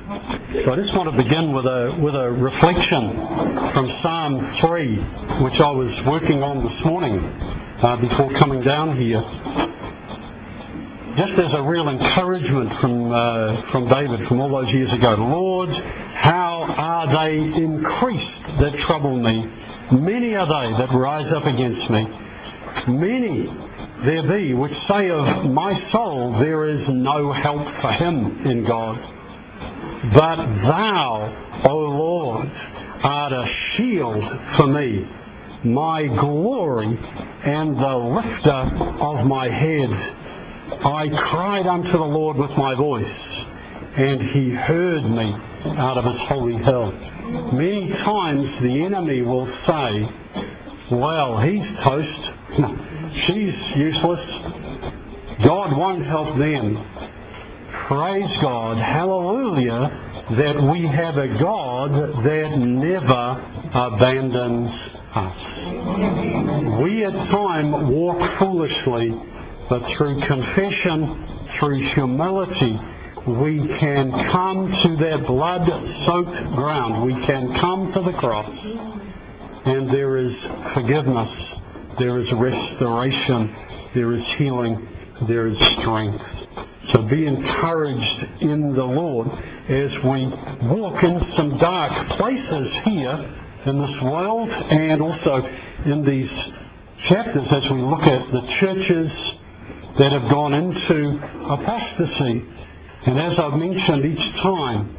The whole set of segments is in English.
So I just want to begin with a reflection from Psalm 3, which I was working on this morning before coming down here. Just as a real encouragement from David from all those years ago. Lord, how are they increased that trouble me? Many are they that rise up against me. Many there be which say of my soul, there is no help for him in God. But thou, O Lord, art a shield for me, my glory and the lifter of my head. I cried unto the Lord with my voice, and he heard me out of his holy hill. Many times the enemy will say, well, he's toast. She's useless. God won't help them. Praise God, hallelujah, that we have a God that never abandons us. We at times walk foolishly, but through confession, through humility, we can come to that blood-soaked ground. We can come to the cross, and there is forgiveness, there is restoration, there is healing, there is strength. So be encouraged in the Lord as we walk in some dark places here in this world and also in these chapters as we look at the churches that have gone into apostasy. And as I've mentioned each time,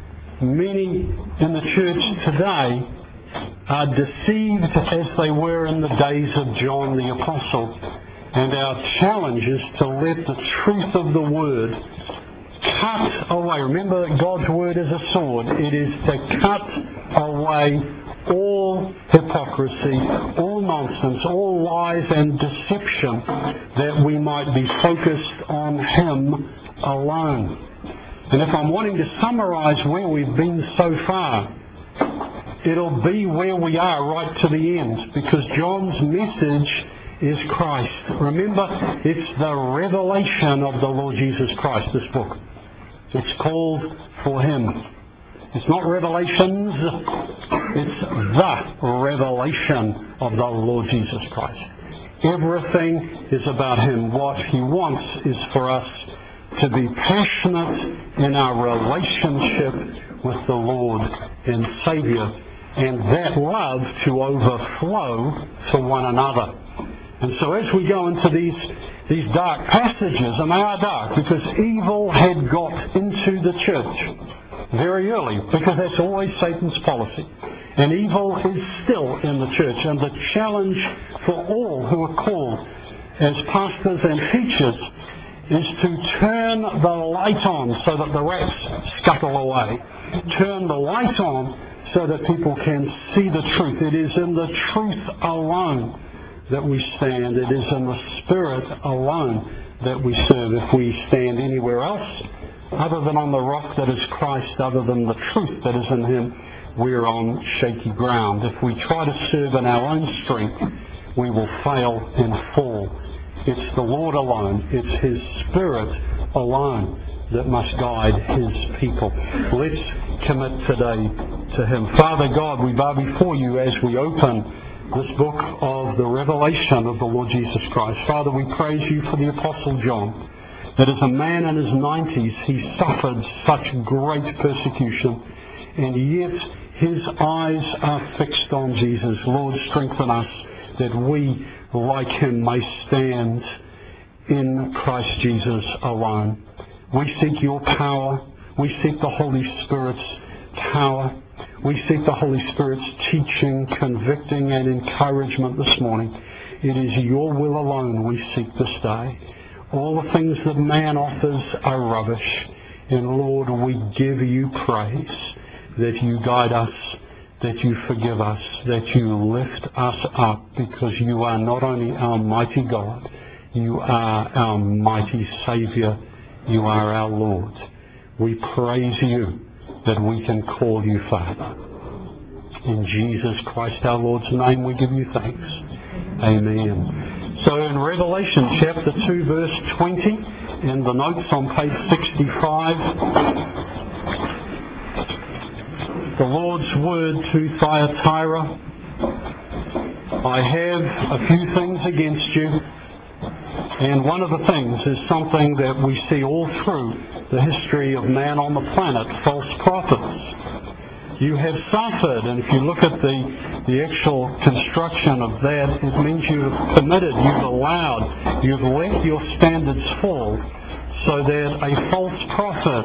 many in the church today are deceived as they were in the days of John the Apostle. And our challenge is to let the truth of the Word cut away. Remember that God's Word is a sword. It is to cut away all hypocrisy, all nonsense, all lies and deception, that we might be focused on Him alone. And if I'm wanting to summarize where we've been so far, it'll be where we are right to the end, because John's message is Christ. Remember, it's the revelation of the Lord Jesus Christ, this book. It's called For Him. It's not Revelations, it's the revelation of the Lord Jesus Christ. Everything is about Him. What He wants is for us to be passionate in our relationship with the Lord and Saviour, and that love to overflow to one another. And so as we go into these dark passages, and they are dark because evil had got into the church very early, because that's always Satan's policy. And evil is still in the church. And the challenge for all who are called as pastors and teachers is to turn the light on so that the rats scuttle away. Turn the light on so that people can see the truth. It is in the truth alone that we stand. It is in the Spirit alone that we serve. If we stand anywhere else other than on the rock that is Christ, other than the truth that is in Him, we're on shaky ground. If we try to serve in our own strength, we will fail and fall. It's the Lord alone, it's His Spirit alone that must guide His people. Let's commit today to Him. Father God, we bow before You as we open this book of the revelation of the Lord Jesus Christ. Father, we praise You for the Apostle John, that as a man in his 90s, he suffered such great persecution, and yet his eyes are fixed on Jesus. Lord, strengthen us that we, like him, may stand in Christ Jesus alone. We seek Your power. We seek the Holy Spirit's power. We seek the Holy Spirit's teaching, convicting, and encouragement this morning. It is Your will alone we seek this day. All the things that man offers are rubbish. And Lord, we give You praise that You guide us, that You forgive us, that You lift us up, because You are not only our mighty God, You are our mighty Saviour, You are our Lord. We praise You that we can call You Father. In Jesus Christ our Lord's name we give You thanks. Amen. So in Revelation chapter 2 verse 20, in the notes on page 65, The Lord's word to Thyatira. I have a few things against you, and one of the things is something that we see all through the history of man on the planet, false prophets. You have suffered, and if you look at the actual construction of that, it means you have permitted, you've allowed, you've let your standards fall so that a false prophet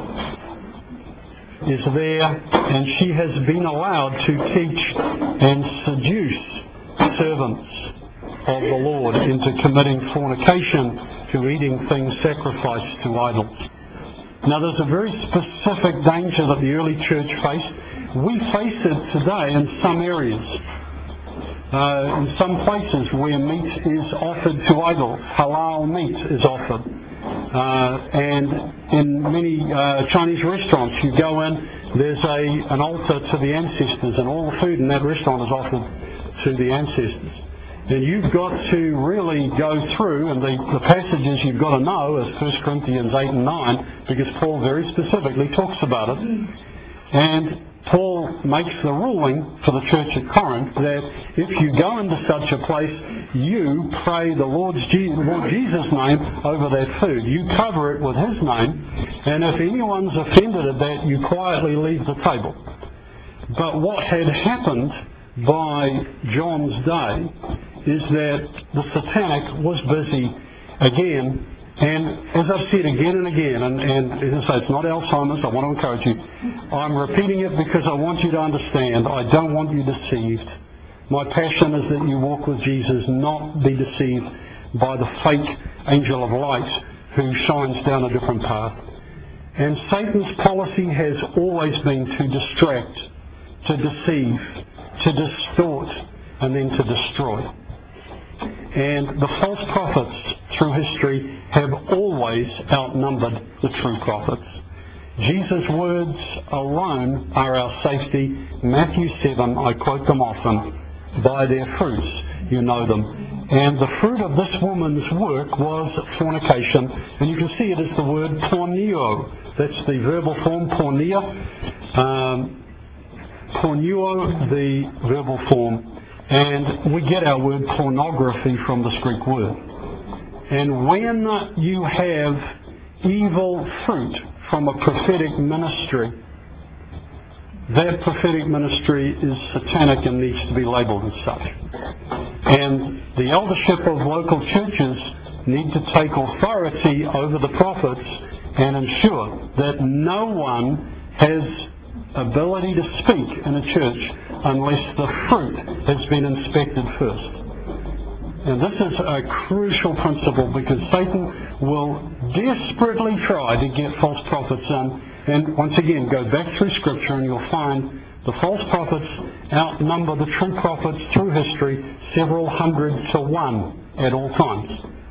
is there, and she has been allowed to teach and seduce servants of the Lord into committing fornication, to eating things sacrificed to idols. Now there's a very specific danger that the early church faced. We face it today in some areas. In some places where meat is offered to idols, halal meat is offered. And in many Chinese restaurants, you go in, there's an altar to the ancestors, and all the food in that restaurant is offered to the ancestors. And you've got to really go through, and the passages you've got to know is 1 Corinthians 8 and 9, because Paul very specifically talks about it. And Paul makes the ruling for the church at Corinth that if you go into such a place, you pray the Lord Jesus' name over that food. You cover it with His name, and if anyone's offended at that, you quietly leave the table. But what had happened by John's day is that the satanic was busy again, and as I've said again and again, and as I say, it's not Alzheimer's, I want to encourage you. I'm repeating it because I want you to understand, I don't want you deceived. My passion is that you walk with Jesus, not be deceived by the fake angel of light who shines down a different path. And Satan's policy has always been to distract, to deceive, to distort, and then to destroy. And the false prophets through history have always outnumbered the true prophets. Jesus' words alone are our safety. Matthew 7, I quote them often, by their fruits you know them. And the fruit of this woman's work was fornication, and you can see it as the word porneo. That's the verbal form, pornea. Porneo, the verbal form. And we get our word pornography from this Greek word. And when you have evil fruit from a prophetic ministry, that prophetic ministry is satanic and needs to be labeled as such. And the eldership of local churches need to take authority over the prophets and ensure that no one has ability to speak in a church unless the fruit has been inspected first. And this is a crucial principle because Satan will desperately try to get false prophets in. And once again, go back through Scripture and you'll find the false prophets outnumber the true prophets through history several hundred to one at all times.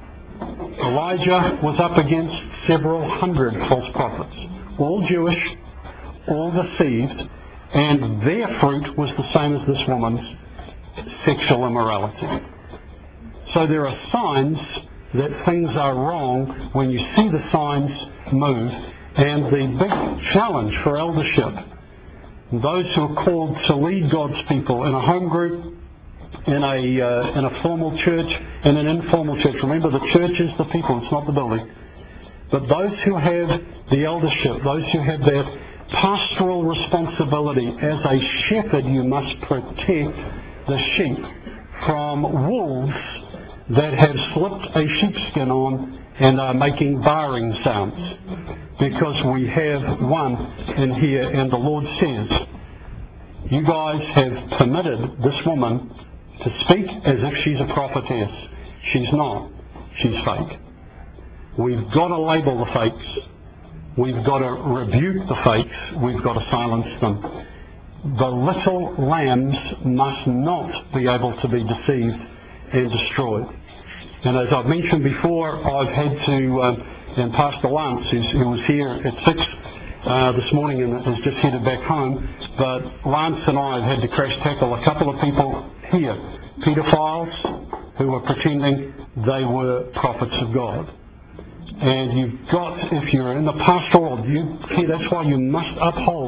Elijah was up against several hundred false prophets, all Jewish, all deceived, and their fruit was the same as this woman's, sexual immorality. So there are signs that things are wrong when you see the signs move. And the big challenge for eldership, those who are called to lead God's people in a home group, in a formal church, and an informal church. Remember, the church is the people, it's not the building. But those who have the eldership, those who have that pastoral responsibility, as a shepherd you must protect the sheep from wolves that have slipped a sheepskin on and are making barring sounds. Because we have one in here, and the Lord says, you guys have permitted this woman to speak as if she's a prophetess. She's not. She's fake. We've got to label the fakes. We've got to rebuke the fakes. We've got to silence them. The little lambs must not be able to be deceived and destroyed. And as I've mentioned before, I've had to, and Pastor Lance, who was here at 6 this morning and has just headed back home, but Lance and I have had to crash tackle a couple of people here, pedophiles who were pretending they were prophets of God. And you've got, if you're in the pastoral, that's why you must uphold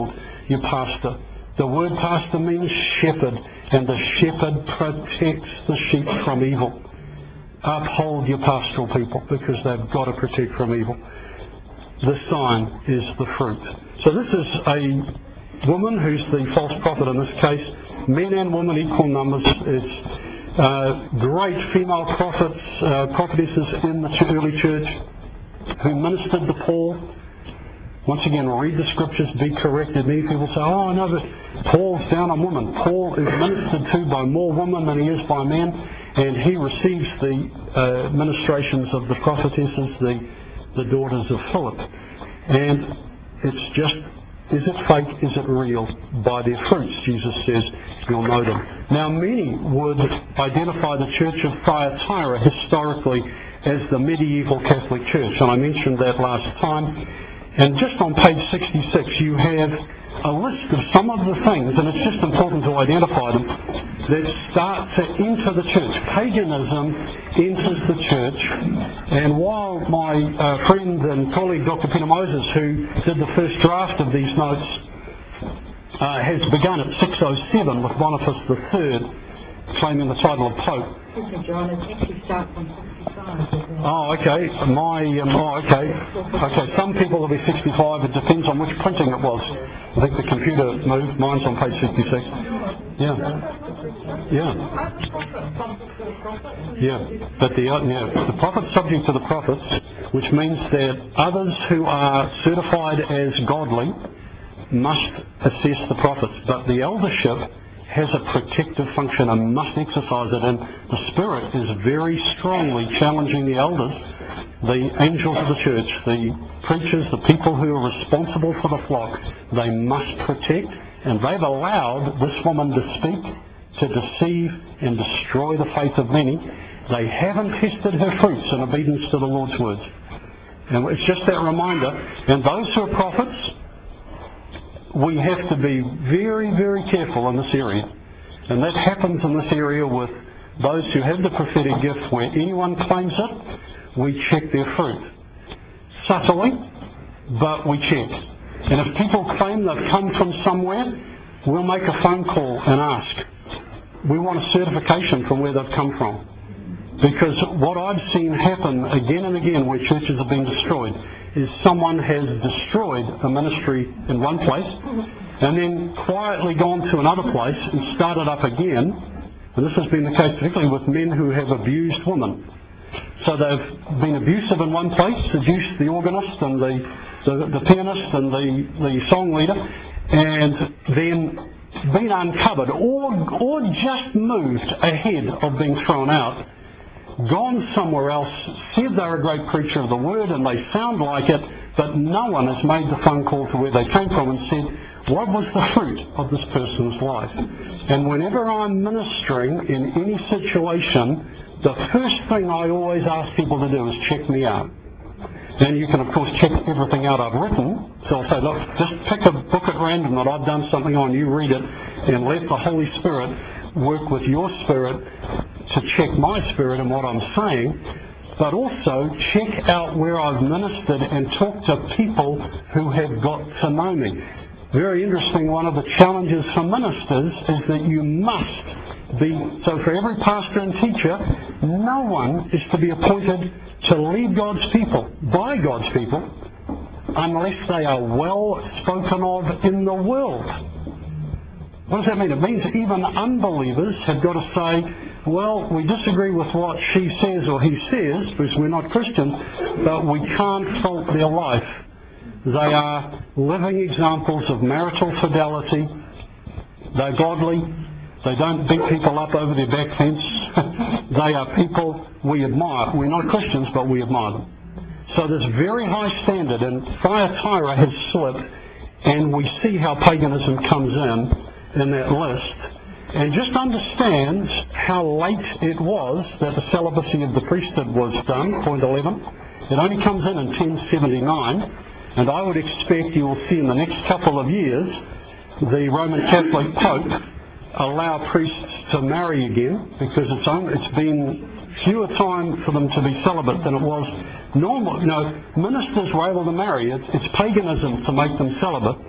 your pastor. The word pastor means shepherd, and the shepherd protects the sheep from evil. Uphold your pastoral people, because they've got to protect from evil. The sign is the fruit. So this is a woman who's the false prophet in this case. Men and women, equal numbers. It's great female prophets, prophetesses in the early church who ministered to Paul. Once again, read the scriptures, be corrected. Many people say, oh, no, but Paul's down on women. Paul is ministered to by more women than he is by men, and he receives the ministrations of the prophetesses, the daughters of Philip. And it's just, is it fake, is it real? By their fruits, Jesus says, you'll know them. Now, many would identify the church of Thyatira historically as the medieval Catholic Church, and I mentioned that last time. And just on page 66, you have a list of some of the things, and it's just important to identify them, that start to enter the church. Paganism enters the church, and while my friend and colleague Dr. Peter Moses, who did the first draft of these notes, has begun at 607 with Boniface III claiming the title of Pope. John, it actually starts on 65. Oh, okay. Okay. Some people will be 65. It depends on which printing it was. I think the computer moved. Mine's on page 66. Yeah. But the prophet's subject to the prophets, which means that others who are certified as godly must assess the prophets. But the eldership has a protective function and must exercise it, and the Spirit is very strongly challenging the elders, the angels of the church, the preachers, the people who are responsible for the flock. They must protect, and they've allowed this woman to speak, to deceive and destroy the faith of many. They haven't tested her fruits in obedience to the Lord's words. And it's just that reminder. And those who are prophets, we have to be very, very careful in this area. And that happens in this area with those who have the prophetic gift. Where anyone claims it, we check their fruit. Subtly, but we check. And if people claim they've come from somewhere, we'll make a phone call and ask. We want a certification from where they've come from. Because what I've seen happen again and again where churches have been destroyed is someone has destroyed a ministry in one place and then quietly gone to another place and started up again. And this has been the case particularly with men who have abused women. So they've been abusive in one place, seduced the organist and the pianist and the song leader, and then been uncovered or just moved ahead of being thrown out, gone somewhere else, said they're a great preacher of the word and they sound like it, but no one has made the phone call to where they came from and said, what was the fruit of this person's life? And whenever I'm ministering in any situation, the first thing I always ask people to do is check me out. And you can, of course, check everything out I've written. So I'll say, look, just pick a book at random that I've done something on, you read it, and let the Holy Spirit work with your spirit to check my spirit and what I'm saying, but also check out where I've ministered and talk to people who have got to know me. Very interesting, one of the challenges for ministers is that you must be, so for every pastor and teacher, no one is to be appointed to lead God's people, by God's people, unless they are well spoken of in the world. What does that mean? It means even unbelievers have got to say, well, we disagree with what she says or he says, because we're not Christians, but we can't fault their life. They are living examples of marital fidelity. They're godly. They don't beat people up over their back fence. They are people we admire. We're not Christians, but we admire them. So there's very high standard, and Thyatira has slipped, and we see how paganism comes in that list. And just understand how late it was that the celibacy of the priesthood was done, point 11. It only comes in 1079, and I would expect you will see in the next couple of years the Roman Catholic Pope allow priests to marry again, because it's been fewer time for them to be celibate than it was normal. Ministers were able to marry. It's paganism to make them celibate.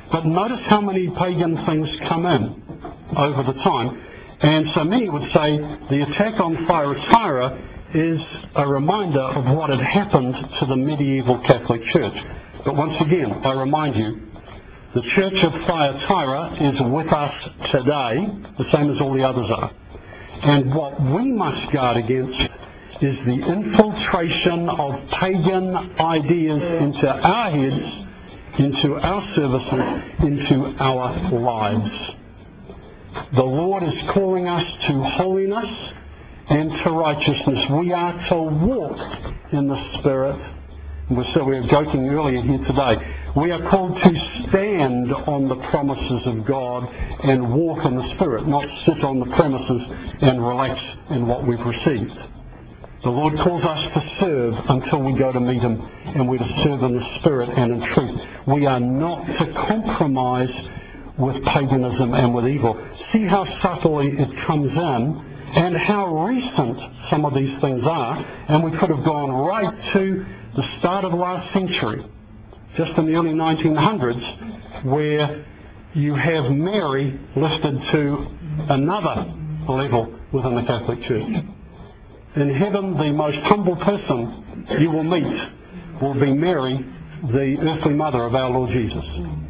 But notice how many pagan things come in over the time. And so many would say the attack on Thyatira is a reminder of what had happened to the medieval Catholic Church. But once again, I remind you, the Church of Thyatira is with us today, the same as all the others are. And what we must guard against is the infiltration of pagan ideas into our heads, into our services, into our lives. The Lord is calling us to holiness and to righteousness. We are to walk in the Spirit. So we were joking earlier here today. We are called to stand on the promises of God and walk in the Spirit, not sit on the premises and relax in what we've received. The Lord calls us to serve until we go to meet Him, and we're to serve in the Spirit and in truth. We are not to compromise with paganism and with evil. See how subtly it comes in and how recent some of these things are. And we could have gone right to the start of last century, just in the early 1900s, where you have Mary lifted to another level within the Catholic Church. In heaven, the most humble person you will meet will be Mary, the earthly mother of our Lord Jesus.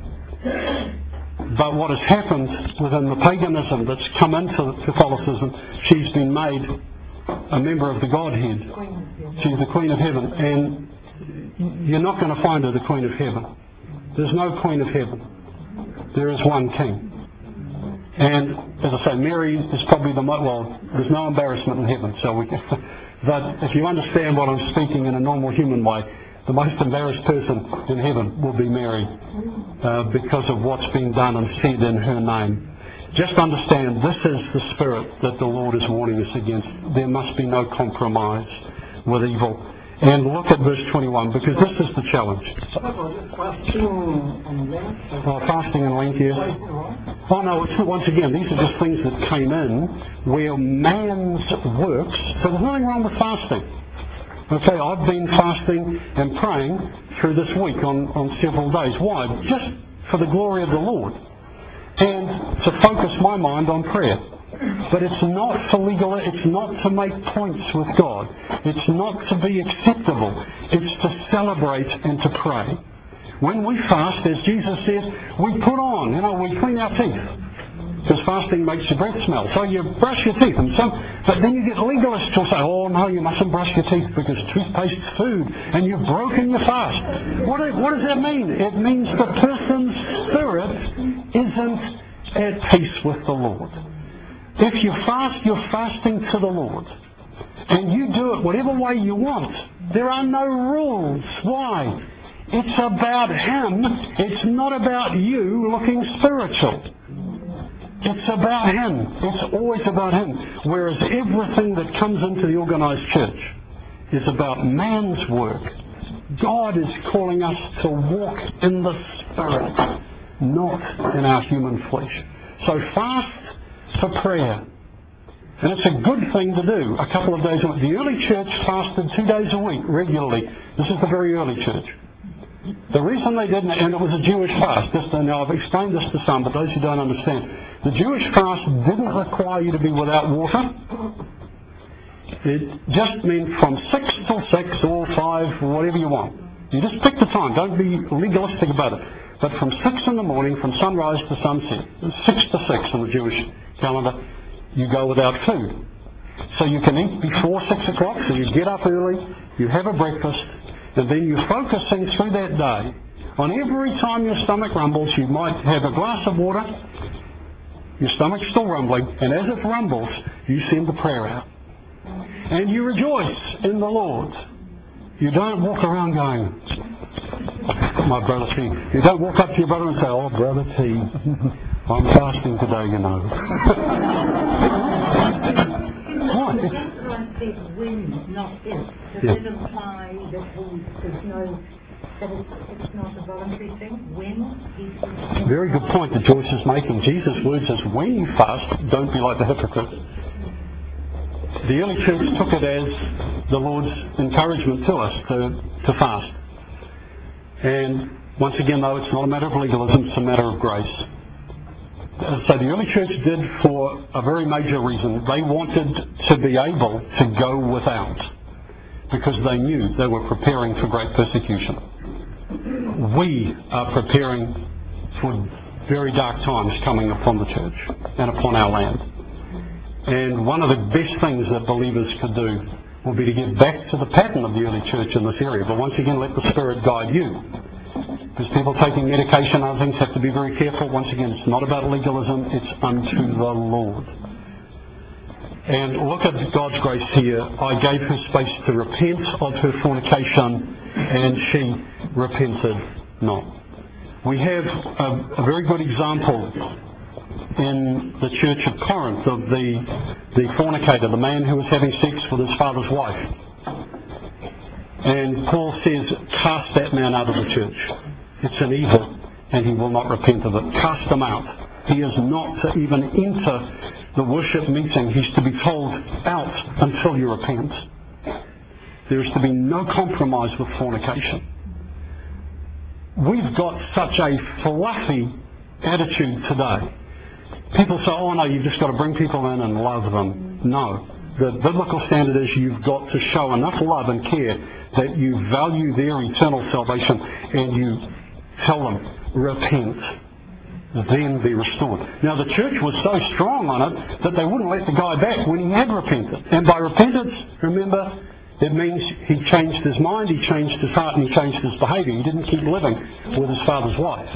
But what has happened within the paganism that's come into Catholicism, she's been made a member of the Godhead. She's the Queen of Heaven, and you're not going to find her the Queen of Heaven. There's no Queen of Heaven. There is one King. And as I say, Mary is probably there's no embarrassment in heaven. But if you understand what I'm speaking in a normal human way, the most embarrassed person in heaven will be Mary because of what's been done and said in her name. Just understand, this is the spirit that the Lord is warning us against. There must be no compromise with evil. And look at verse 21, because this is the challenge. Fasting and Lent, yes. Oh no, once again, these are just things that came in where man's works, so there's nothing wrong with fasting. Okay, I've been fasting and praying through this week on several days. Why? Just for the glory of the Lord. And to focus my mind on prayer. But it's not for legal, it's not to make points with God. It's not to be acceptable. It's to celebrate and to pray. When we fast, as Jesus says, we put on, we clean our teeth. Because fasting makes your breath smell. So you brush your teeth. But then you get legalists who'll say, oh no, you mustn't brush your teeth because toothpaste's food and you've broken your fast. What does that mean? It means the person's spirit isn't at peace with the Lord. If you fast, you're fasting to the Lord. And you do it whatever way you want. There are no rules. Why? It's about Him. It's not about you looking spiritual. It's about Him. It's always about Him. Whereas everything that comes into the organized church is about man's work. God is calling us to walk in the Spirit, not in our human flesh. So fast for prayer. And it's a good thing to do a couple of days a week. The early church fasted 2 days a week regularly. This is the very early church. The reason they didn't, and it was a Jewish fast, now I've explained this to some, but those who don't understand, the Jewish fast didn't require you to be without water. It just meant from 6 till 6 or 5, whatever you want. You just pick the time, don't be legalistic about it. But from 6 in the morning, from sunrise to sunset, 6 to 6 on the Jewish calendar, you go without food. So you can eat before 6 o'clock, so you get up early, you have a breakfast, and then you're focusing through that day. On every time your stomach rumbles, you might have a glass of water, your stomach's still rumbling, and as it rumbles, you send the prayer out. And you rejoice in the Lord. You don't walk around going, my brother T. You don't walk up to your brother and say, oh, brother T, I'm fasting today, you know. What? When, not if. Does it imply that it's not a voluntary thing? When? Very good point that Joyce is making. Jesus' words is, when you fast, don't be like the hypocrites. The early church took it as the Lord's encouragement to us to fast. And Once again, though, it's not a matter of legalism, it's a matter of grace. So the early church did for a very major reason. They wanted to be able to go without, because they knew they were preparing for great persecution. We are preparing for very dark times coming upon the church and upon our land. And one of the best things that believers could do will be to get back to the pattern of the early church in this area. But once again, let the Spirit guide you. Because people taking medication and other things have to be very careful. Once again, it's not about legalism, it's unto the Lord. And look at God's grace here. I gave her space to repent of her fornication, and she repented not. We have a very good example in the church of Corinth of the fornicator, the man who was having sex with his father's wife. And Paul says, cast that man out of the church. It's an evil, and he will not repent of it. Cast him out. He is not to even enter the worship meeting. He's to be told out until you repent. There is to be no compromise with fornication. We've got such a fluffy attitude today. People say, oh no, you've just got to bring people in and love them. No. The biblical standard is you've got to show enough love and care that you value their eternal salvation, and you tell them, repent, then be restored. Now the church was so strong on it that they wouldn't let the guy back when he had repented. And by repentance, remember, it means he changed his mind, he changed his heart, and he changed his behaviour. He didn't keep living with his father's wife.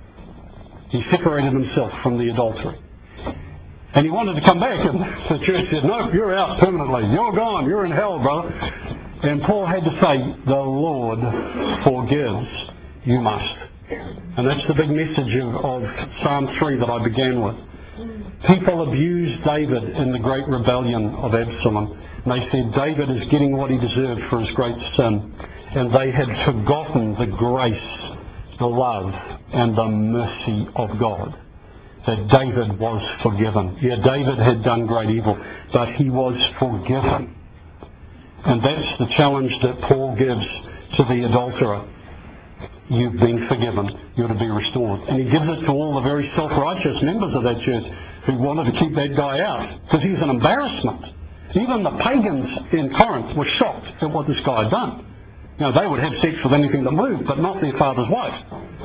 He separated himself from the adultery. And he wanted to come back, and the church said, no, you're out permanently. You're gone. You're in hell, brother. And Paul had to say, the Lord forgives, you must. And that's the big message of Psalm 3 that I began with. People abused David in the great rebellion of Absalom. And they said David is getting what he deserved for his great sin. And they had forgotten the grace, the love, and the mercy of God. That David was forgiven. Yeah, David had done great evil, but he was forgiven. And that's the challenge that Paul gives to the adulterer. You've been forgiven. You're to be restored. And he gives it to all the very self-righteous members of that church who wanted to keep that guy out, because he was an embarrassment. Even the pagans in Corinth were shocked at what this guy had done. Now, they would have sex with anything that moved, but not their father's wife.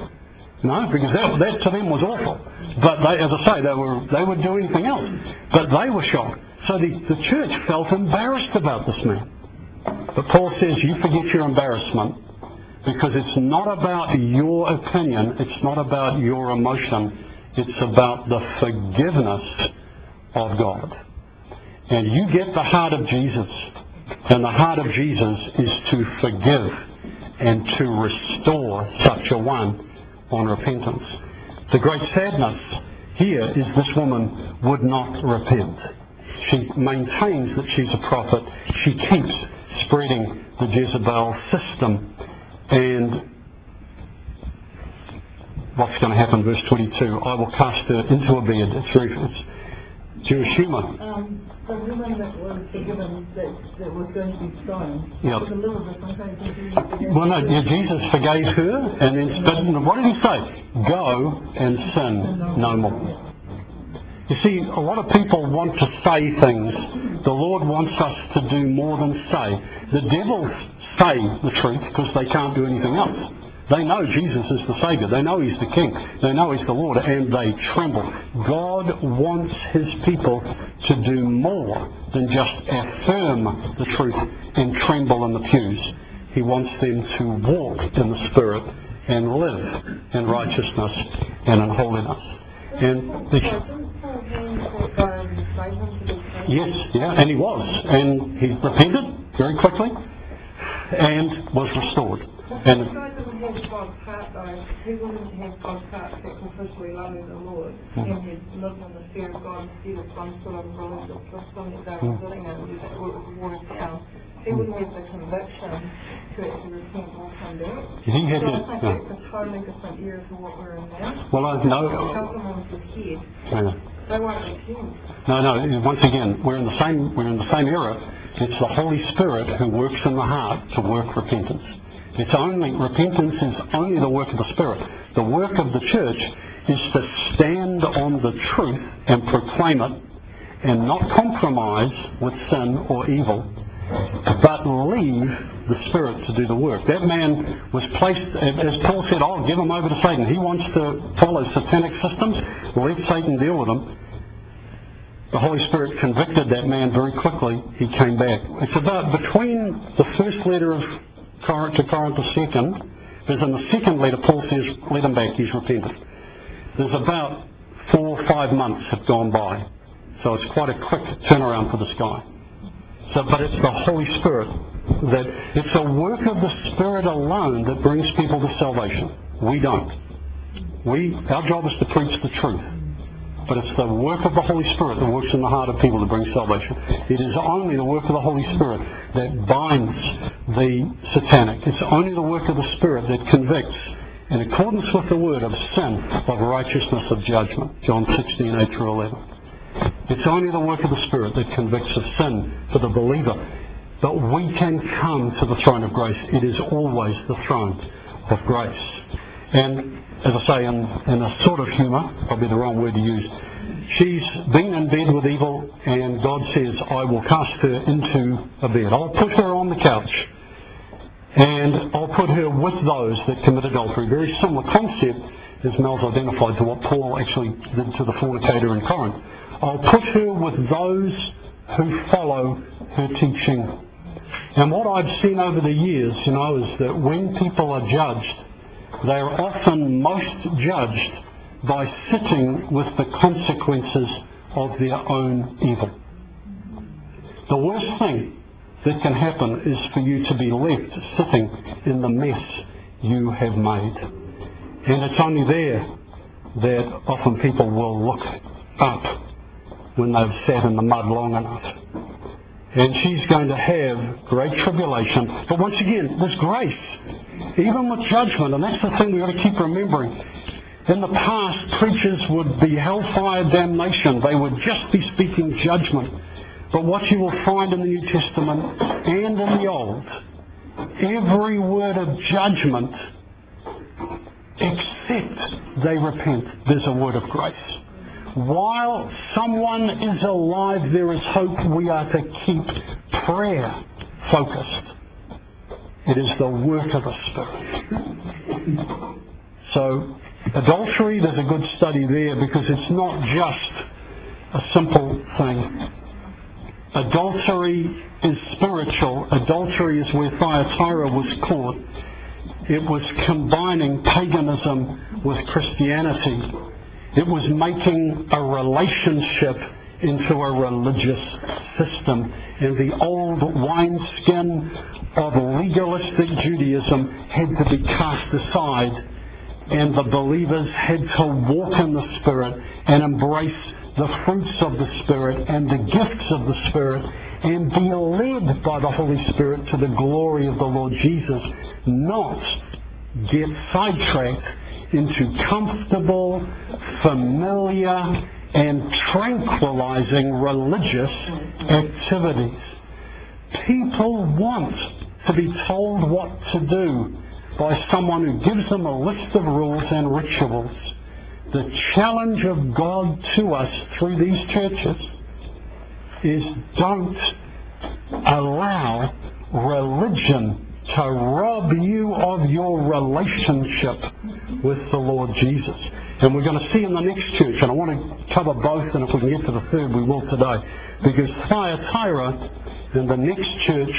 No, because that to them was awful. But they, as I say, they would do anything else. But they were shocked. So the church felt embarrassed about this man. But Paul says, you forget your embarrassment, because it's not about your opinion, it's not about your emotion, it's about the forgiveness of God. And you get the heart of Jesus, and the heart of Jesus is to forgive and to restore such a one on repentance. The great sadness here is this woman would not repent. She maintains that she's a prophet. She keeps spreading the Jezebel system. And what's going to happen, verse 22, I will cast her into a bed. It's Jewish humour. The woman that was forgiven, that was going to be stoned, yep. was a little bit sometimes. Well, no, yeah, Jesus forgave her, and then, but what did he say? Go and sin no more. You see, a lot of people want to say things. The Lord wants us to do more than say. The devils say the truth because they can't do anything else. They know Jesus is the Saviour. They know He's the King. They know He's the Lord, and they tremble. God wants His people to do more than just affirm the truth and tremble in the pews. He wants them to walk in the Spirit and live in righteousness and in holiness. And yes, yeah, and he was. And he repented very quickly and was restored. And he wouldn't have God's heart sacrificially loving the Lord, and he'd lived in the fear of God instead of some sort of religious system that they were living in that was watered down. He wouldn't have the conviction to actually repent or come back. He had so I think that's a totally different era to what we're in now. Well, I know. Someone was ahead. They won't repent. No. Once again, we're in the same era. It's the Holy Spirit who works in the heart to work repentance. Repentance is only the work of the Spirit. The work of the church is to stand on the truth and proclaim it and not compromise with sin or evil, but leave the Spirit to do the work. That man was placed, as Paul said, I'll give him over to Satan. He wants to follow satanic systems. Let Satan deal with him. The Holy Spirit convicted that man very quickly. He came back. It's about between the first letter of Corinth to the second, because in the second letter Paul says, let him back, he's repented. There's about 4 or 5 months have gone by. So it's quite a quick turnaround for this guy. But it's the Holy Spirit it's the work of the Spirit alone that brings people to salvation. We don't. Our job is to preach the truth. But it's the work of the Holy Spirit that works in the heart of people to bring salvation. It is only the work of the Holy Spirit that binds the satanic. It's only the work of the Spirit that convicts, in accordance with the word, of sin, of righteousness, of judgment. John 16:8-11. It's only the work of the Spirit that convicts of sin for the believer. But we can come to the throne of grace. It is always the throne of grace. And as I say, in a sort of humour, probably the wrong word to use, she's been in bed with evil, and God says, I will cast her into a bed. I'll put her on the couch, and I'll put her with those that commit adultery. Very similar concept, as Mel's identified, to what Paul actually did to the fornicator in Corinth. I'll put her with those who follow her teaching. And what I've seen over the years, is that when people are judged, they are often most judged by sitting with the consequences of their own evil. The worst thing that can happen is for you to be left sitting in the mess you have made. And it's only there that often people will look up when they've sat in the mud long enough. And she's going to have great tribulation. But once again, there's grace. Even with judgment, and that's the thing we've got to keep remembering. In the past, preachers would be hellfire damnation. They would just be speaking judgment. But what you will find in the New Testament and in the Old, every word of judgment, except they repent, there's a word of grace. While someone is alive, there is hope. We are to keep prayer focused. It is the work of the Spirit. So, adultery, there's a good study there, because it's not just a simple thing. Adultery is spiritual. Adultery is where Thyatira was caught. It was combining paganism with Christianity. It was making a relationship into a religious system. And the old wineskin of legalistic Judaism had to be cast aside. And the believers had to walk in the Spirit and embrace the fruits of the Spirit and the gifts of the Spirit and be led by the Holy Spirit to the glory of the Lord Jesus, not get sidetracked into comfortable, familiar, and tranquilizing religious activities. People want to be told what to do by someone who gives them a list of rules and rituals. The challenge of God to us through these churches is don't allow religion to rob you of your relationship with the Lord Jesus. And we're going to see in the next church, and I want to cover both, and if we can get to the third, we will today, because Thyatira and the next church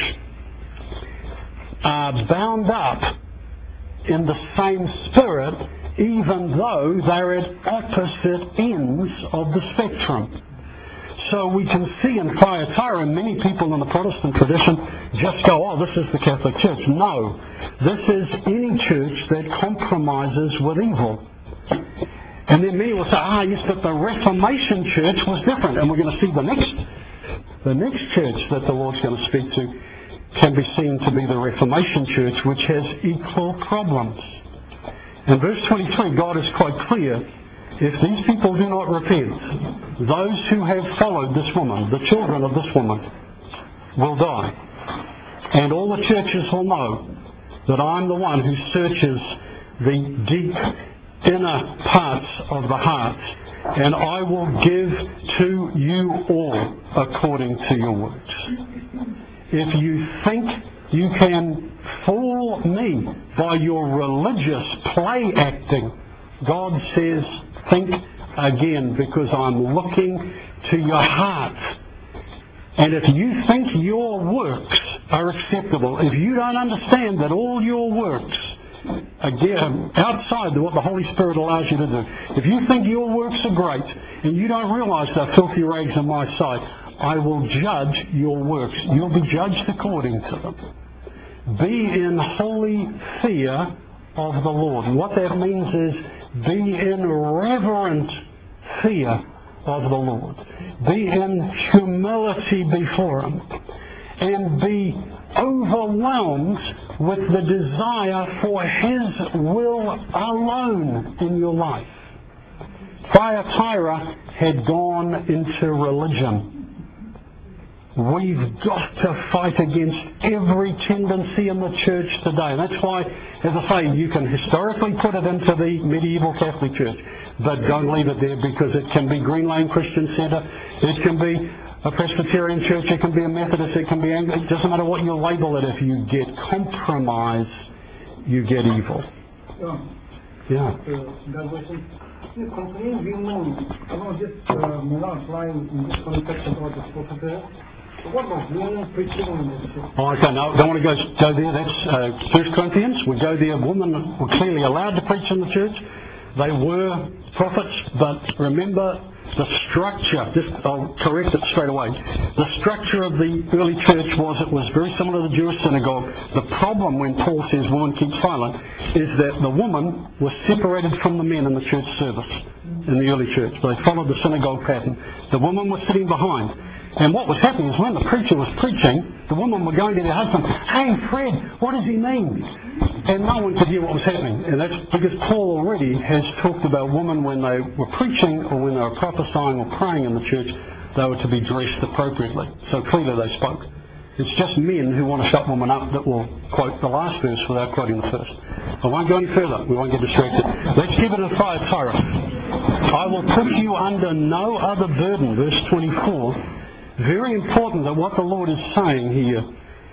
are bound up in the same spirit, even though they're at opposite ends of the spectrum. So we can see in Thyatira, many people in the Protestant tradition just go, oh, this is the Catholic Church. No, this is any church that compromises with evil. And then many will say, yes, but the Reformation Church was different. And we're going to see the next church that the Lord's going to speak to can be seen to be the Reformation Church, which has equal problems. In verse 23, God is quite clear. If these people do not repent, those who have followed this woman, the children of this woman, will die. And all the churches will know that I'm the one who searches the deep inner parts of the heart, and I will give to you all according to your works. If you think you can fool me by your religious play acting, God says, think again, because I'm looking to your heart. And if you think your works are acceptable, if you don't understand that all your works, again, outside what the Holy Spirit allows you to do, if you think your works are great and you don't realize they're filthy rags in my sight, I will judge your works. You'll be judged according to them. Be in holy fear of the Lord. And what that means is be in reverent fear of the Lord. Be in humility before Him. And be overwhelmed with the desire for His will alone in your life. Thyatira had gone into religion. We've got to fight against every tendency in the church today. And that's why, as I say, you can historically put it into the medieval Catholic Church, but don't leave it there, because it can be Green Lane Christian Centre, it can be a Presbyterian church, it can be a Methodist, it can be Anglican. It doesn't matter what you label it. If you get compromise, you get evil. Yeah. Concerning women, I know this may not apply in this context of what is spoken there. What was women preaching in this church? Oh, okay, no, don't want to go there. That's 1 Corinthians. We go there. Women were clearly allowed to preach in the church. They were prophets, but remember the structure. I'll correct it straight away. The structure of the early church was very similar to the Jewish synagogue. The problem when Paul says woman keep silent is that the woman was separated from the men in the church service in the early church. They followed the synagogue pattern. The woman was sitting behind. And what was happening is when the preacher was preaching, the women were going to their husband, "Hey Fred, what does he mean?" And no one could hear what was happening. And that's because Paul already has talked about women when they were preaching or when they were prophesying or praying in the church, they were to be dressed appropriately. So clearly they spoke. It's just men who want to shut women up that will quote the last verse without quoting the first. I won't go any further. We won't get distracted. Let's keep it in Thyatira. I will put you under no other burden, verse 24. Very important that what the Lord is saying here,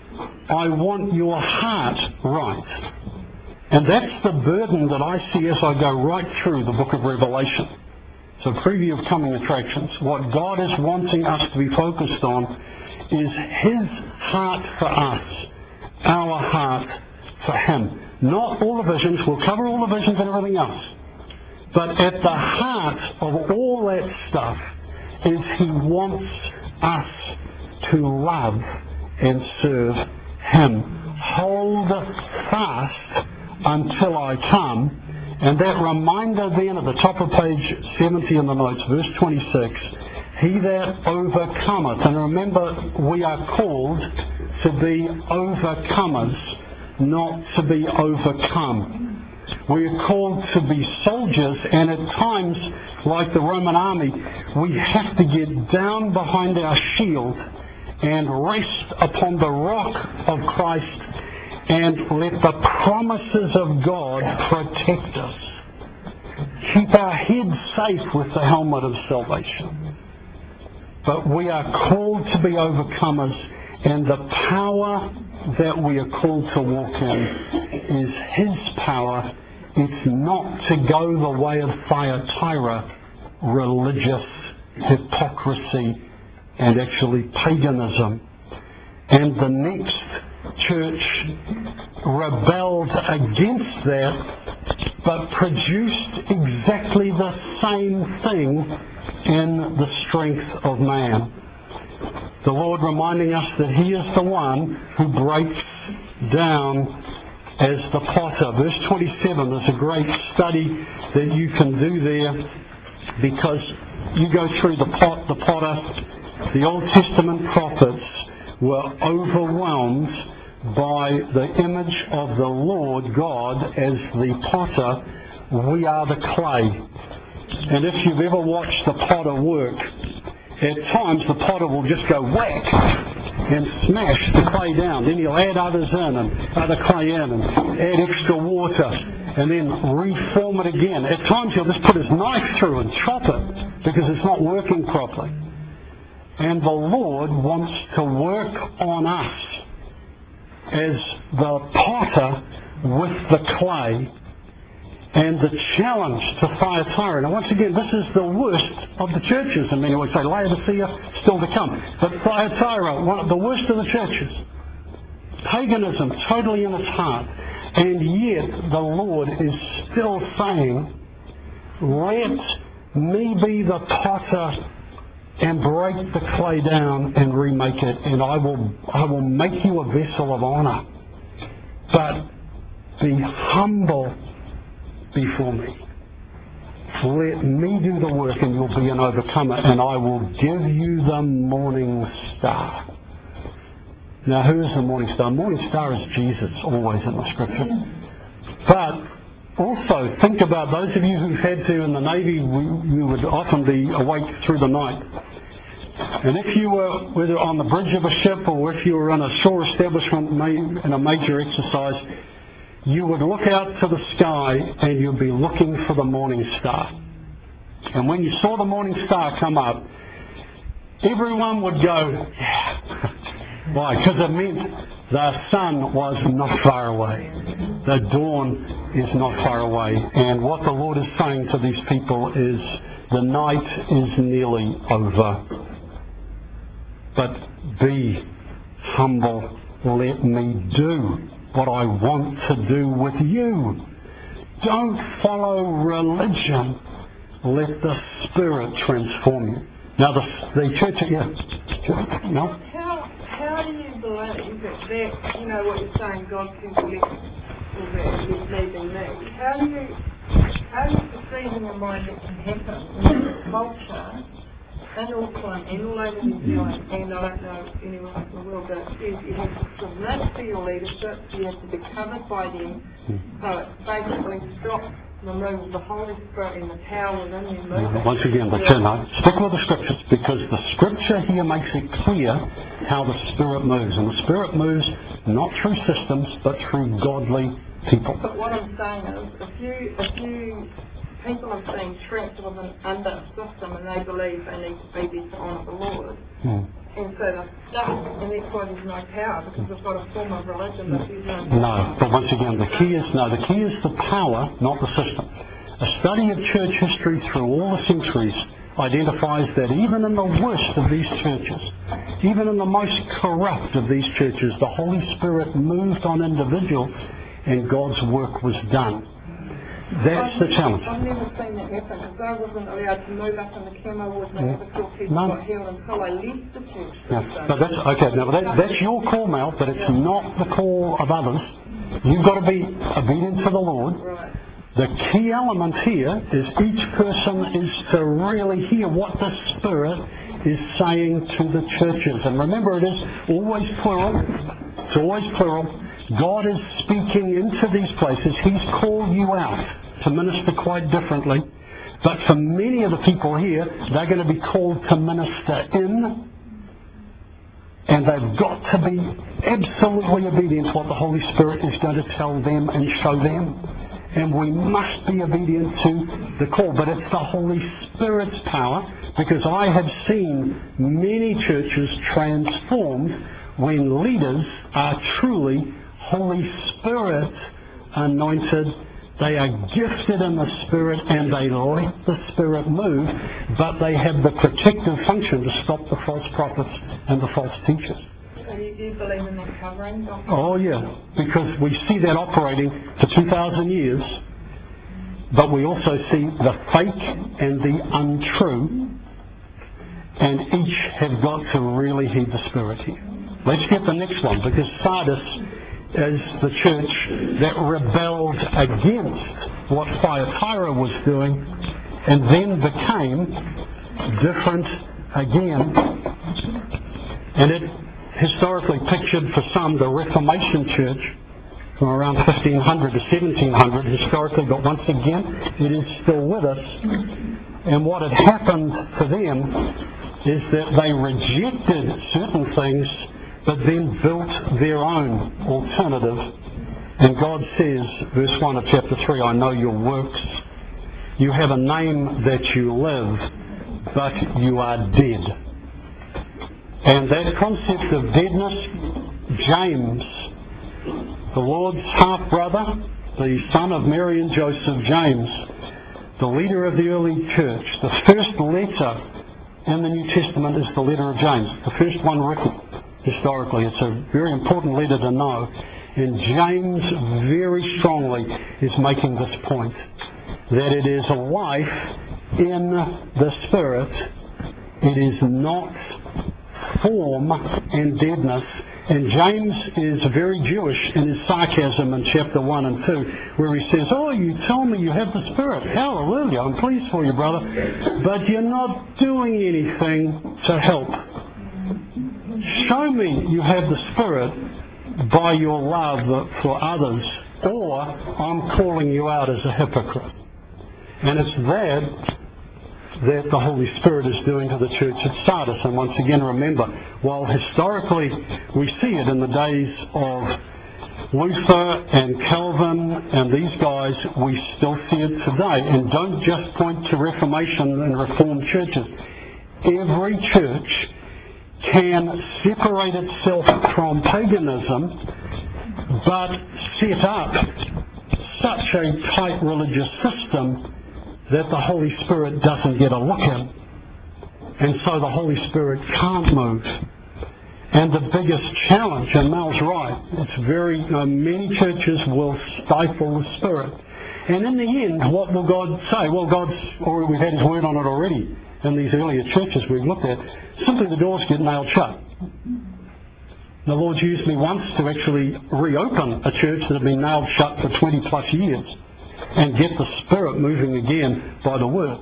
I want your heart right. And that's the burden that I see as I go right through the book of Revelation. So preview of coming attractions. What God is wanting us to be focused on is His heart for us, our heart for Him. Not all the visions. We'll cover all the visions and everything else. But at the heart of all that stuff is He wants us to love and serve Him. Hold fast until I come. And that reminder then at the top of page 70 in the notes, verse 26, he that overcometh. And remember, we are called to be overcomers, not to be overcome. We are called to be soldiers, and at times, like the Roman army, we have to get down behind our shield and rest upon the rock of Christ and let the promises of God protect us. Keep our heads safe with the helmet of salvation. But we are called to be overcomers, and the power that we are called to walk in is His power. It's not to go the way of Thyatira, religious hypocrisy and actually paganism. And the next church rebelled against that, but produced exactly the same thing in the strength of man. The Lord reminding us that He is the one who breaks down as the potter. Verse 27, there's a great study that you can do there, because you go through the potter. The Old Testament prophets were overwhelmed by the image of the Lord God as the potter. We are the clay. And if you've ever watched the potter work, at times the potter will just go whack and smash the clay down. Then he'll add others in and other clay in and add extra water and then reform it again. At times he'll just put his knife through and chop it because it's not working properly. And the Lord wants to work on us as the potter with the clay. And the challenge to Thyatira, now once again, this is the worst of the churches in many ways. Say Laodicea, still to come. But Thyatira, one of the worst of the churches. Paganism totally in its heart. And yet the Lord is still saying, let me be the potter and break the clay down and remake it, and I will make you a vessel of honor. But be humble before me. Let me do the work and you'll be an overcomer, and I will give you the morning star. Now, who is the morning star? Morning star is Jesus, always in the scripture. But also, think about those of you who've had to, in the Navy, you would often be awake through the night. And if you were, whether on the bridge of a ship or if you were in a shore establishment in a major exercise, you would look out to the sky and you'd be looking for the morning star. And when you saw the morning star come up, everyone would go, yeah. Why? Because it meant the sun was not far away. The dawn is not far away. And what the Lord is saying to these people is, the night is nearly over. But be humble. Let me do what I want to do with you. Don't follow religion. Let the Spirit transform you. Now the church, yeah. No? How do you believe that, you know, what you're saying, God can collect all that is leaving me? How do you perceive in your mind that can happen in this culture, in Auckland and all over New Zealand, and I don't know anywhere else in the world, but you have to submit to your leadership, you have to be covered by them, so it basically stops the move of the Holy Spirit and the power within you moving. Once again, stick with the scriptures, because the scripture here makes it clear how the Spirit moves. And the Spirit moves not through systems, but through godly people. But what I'm saying is, if you people are being trapped under a system and they believe they need to be there to honour the Lord, and so they're stuck, and that's why there's no power, because they've got a form of religion that there's no power. No, but once again, the key is the power, not the system. A study of church history through all the centuries identifies that even in the worst of these churches, even in the most corrupt of these churches, the Holy Spirit moved on individuals and God's work was done. That's the challenge. I've never seen that happen, because I wasn't allowed to move up in the camo ward and never saw people got healed until I left the church. No, but that's okay. Now that's your call, Mel, but it's not the call of others. You've got to be obedient to the Lord. Right. The key element here is each person is to really hear what the Spirit is saying to the churches. And remember, it is always plural. It's always plural. God is speaking into these places. He's called you out to minister quite differently. But for many of the people here, they're going to be called to minister in. And they've got to be absolutely obedient to what the Holy Spirit is going to tell them and show them. And we must be obedient to the call. But it's the Holy Spirit's power, because I have seen many churches transformed when leaders are truly Holy Spirit anointed. They are gifted in the Spirit and they let the Spirit move, but they have the protective function to stop the false prophets and the false teachers. So you do believe in that covering, Doctor? Oh yeah, because we see that operating for 2,000 years, but we also see the fake and the untrue, and each have got to really heed the Spirit here. Let's get the next one, because Sardis is the church that rebelled against what Thyatira was doing and then became different again. And it historically pictured for some the Reformation church from around 1500 to 1700 historically, but once again it is still with us. And what had happened to them is that they rejected certain things but then built their own alternative. And God says, verse 1 of chapter 3, I know your works. You have a name that you live, but you are dead. And that concept of deadness, James, the Lord's half-brother, the son of Mary and Joseph, James, the leader of the early church, the first letter in the New Testament is the letter of James, the first one written historically. It's a very important letter to know. And James very strongly is making this point, that it is a life in the Spirit. It is not form and deadness. And James is very Jewish in his sarcasm in chapter 1 and 2, where he says, oh, you tell me you have the Spirit. Hallelujah, I'm pleased for you, brother. But you're not doing anything to help. Show me you have the Spirit by your love for others, or I'm calling you out as a hypocrite. And it's that the Holy Spirit is doing to the church at Sardis. And once again, remember, while historically we see it in the days of Luther and Calvin and these guys, we still see it today. And don't just point to Reformation and Reformed churches. Every church can separate itself from paganism, but set up such a tight religious system that the Holy Spirit doesn't get a look in. And so the Holy Spirit can't move. And the biggest challenge, and Mel's right, it's very, many churches will stifle the Spirit. And in the end, what will God say? Well, we've had His word on it already in these earlier churches we've looked at. Simply the doors get nailed shut. The Lord used me once to actually reopen a church that had been nailed shut for 20 plus years and get the Spirit moving again by the Word.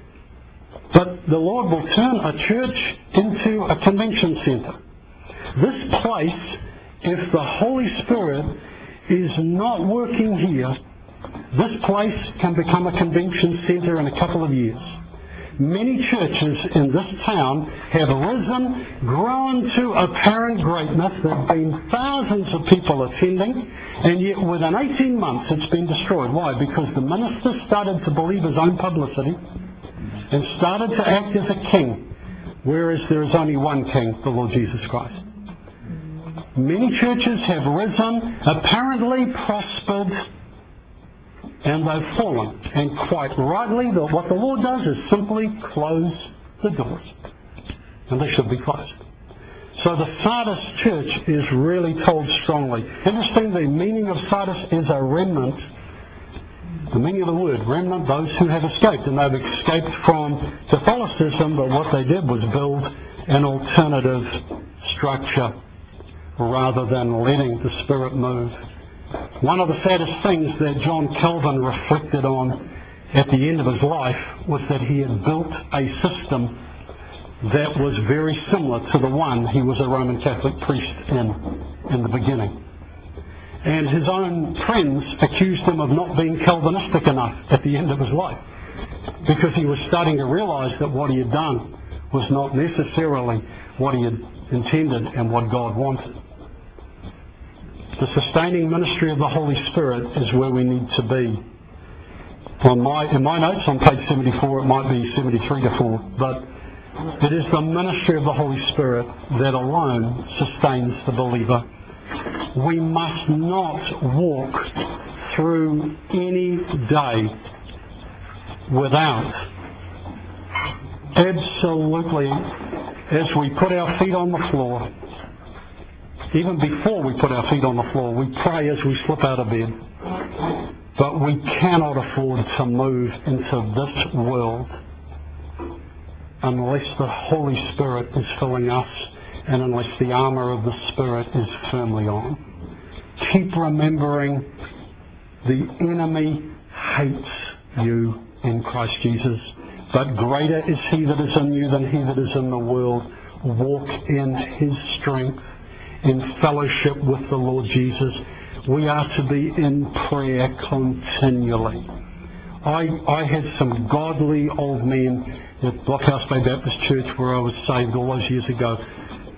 But the Lord will turn a church into a convention centre. This place, if the Holy Spirit is not working here, this place can become a convention centre in a couple of years. Many churches in this town have risen, grown to apparent greatness. There have been thousands of people attending, and yet within 18 months it's been destroyed. Why? Because the minister started to believe his own publicity and started to act as a king, whereas there is only one king, the Lord Jesus Christ. Many churches have risen, apparently prospered, and they've fallen. And quite rightly, what the Lord does is simply close the doors. And they should be closed. So the Sardis church is really told strongly. Interesting, the meaning of Sardis is a remnant. The meaning of the word, remnant, those who have escaped. And they've escaped from Catholicism, but what they did was build an alternative structure rather than letting the Spirit move. One of the saddest things that John Calvin reflected on at the end of his life was that he had built a system that was very similar to the one he was a Roman Catholic priest in the beginning. And his own friends accused him of not being Calvinistic enough at the end of his life, because he was starting to realize that what he had done was not necessarily what he had intended and what God wanted. The sustaining ministry of the Holy Spirit is where we need to be. In my notes on page 74, it might be 73 to 4, but it is the ministry of the Holy Spirit that alone sustains the believer. We must not walk through any day without absolutely, as we put our feet on the floor, even before we put our feet on the floor, we pray as we slip out of bed. But we cannot afford to move into this world unless the Holy Spirit is filling us and unless the armour of the Spirit is firmly on. Keep remembering the enemy hates you in Christ Jesus, but greater is He that is in you than he that is in the world. Walk in His strength, in fellowship with the Lord Jesus. We are to be in prayer continually. I had some godly old men at Blockhouse Bay Baptist Church where I was saved all those years ago.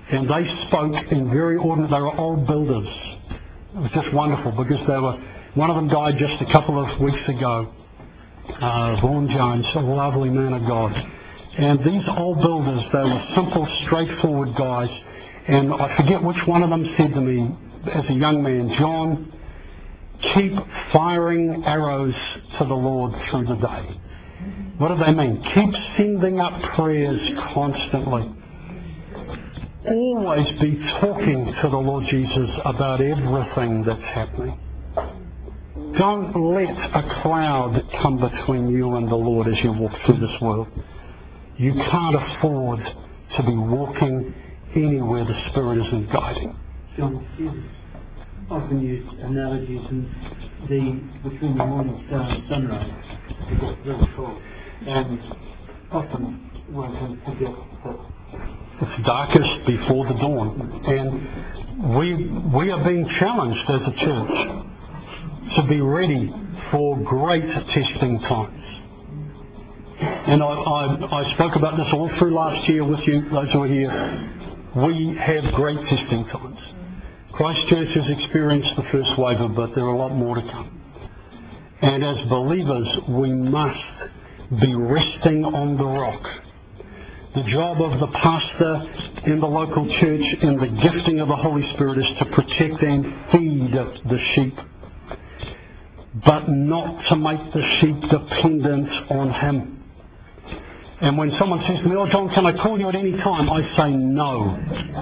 and they spoke in very ordinary, they were old builders. It was just wonderful because one of them died just a couple of weeks ago, Vaughan Jones, a lovely man of God. And these old builders, they were simple, straightforward guys. And I forget which one of them said to me as a young man, John, keep firing arrows to the Lord through the day. What do they mean? Keep sending up prayers constantly. Always be talking to the Lord Jesus about everything that's happening. Don't let a cloud come between you and the Lord as you walk through this world. You can't afford to be walking anywhere the Spirit isn't guiding. John, Jesus often used analogies between the morning star and sunrise. It gets very short. And often one can forget that it's darkest before the dawn. And we are being challenged as a church to be ready for great testing times. And I spoke about this all through last year with you, those who are here. We have great testing times. Christchurch has experienced the first wave of it, there are a lot more to come. And as believers, we must be resting on the rock. The job of the pastor in the local church in the gifting of the Holy Spirit is to protect and feed the sheep, but not to make the sheep dependent on Him. And when someone says to me, oh John, can I call you at any time? I say no.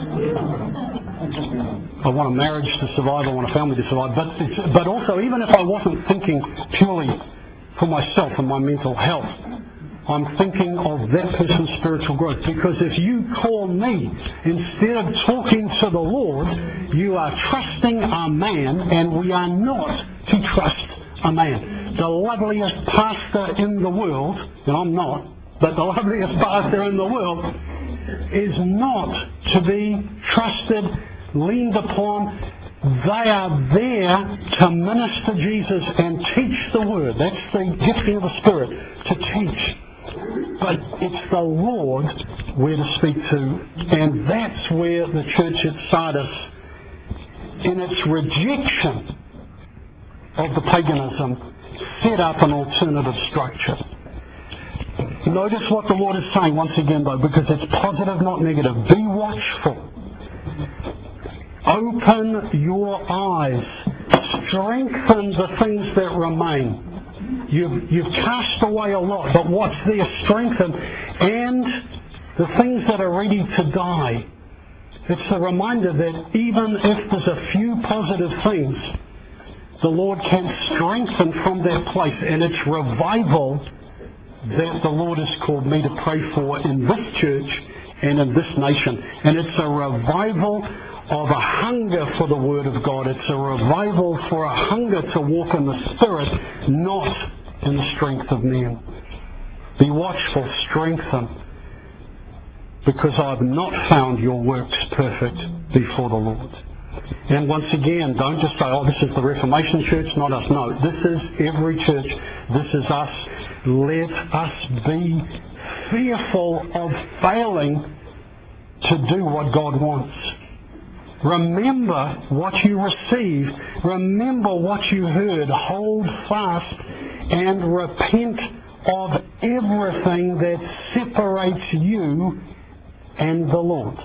I want a marriage to survive, I want a family to survive. But also, even if I wasn't thinking purely for myself and my mental health, I'm thinking of that person's spiritual growth. Because if you call me, instead of talking to the Lord, you are trusting a man, and we are not to trust a man. The loveliest pastor in the world, and I'm not, but the loveliest pastor in the world is not to be trusted, leaned upon. They are there to minister Jesus and teach the Word. That's the gifting of the Spirit, to teach. But it's the Lord we're to speak to, and that's where the church at Sardis, in its rejection of the paganism, set up an alternative structure. Notice what the Lord is saying once again, though, because it's positive, not negative. Be watchful. Open your eyes. Strengthen the things that remain. You've cast away a lot, but what's there? Strengthen. And the things that are ready to die. It's a reminder that even if there's a few positive things, the Lord can strengthen from that place. And it's revival that the Lord has called me to pray for in this church and in this nation. And it's a revival of a hunger for the Word of God. It's a revival for a hunger to walk in the Spirit, not in the strength of men. Be watchful, strengthen, because I've not found your works perfect before the Lord. And once again, don't just say, oh, this is the Reformation Church, not us. No, this is every church. This is us. Let us be fearful of failing to do what God wants. Remember what you received. Remember what you heard. Hold fast and repent of everything that separates you and the Lord.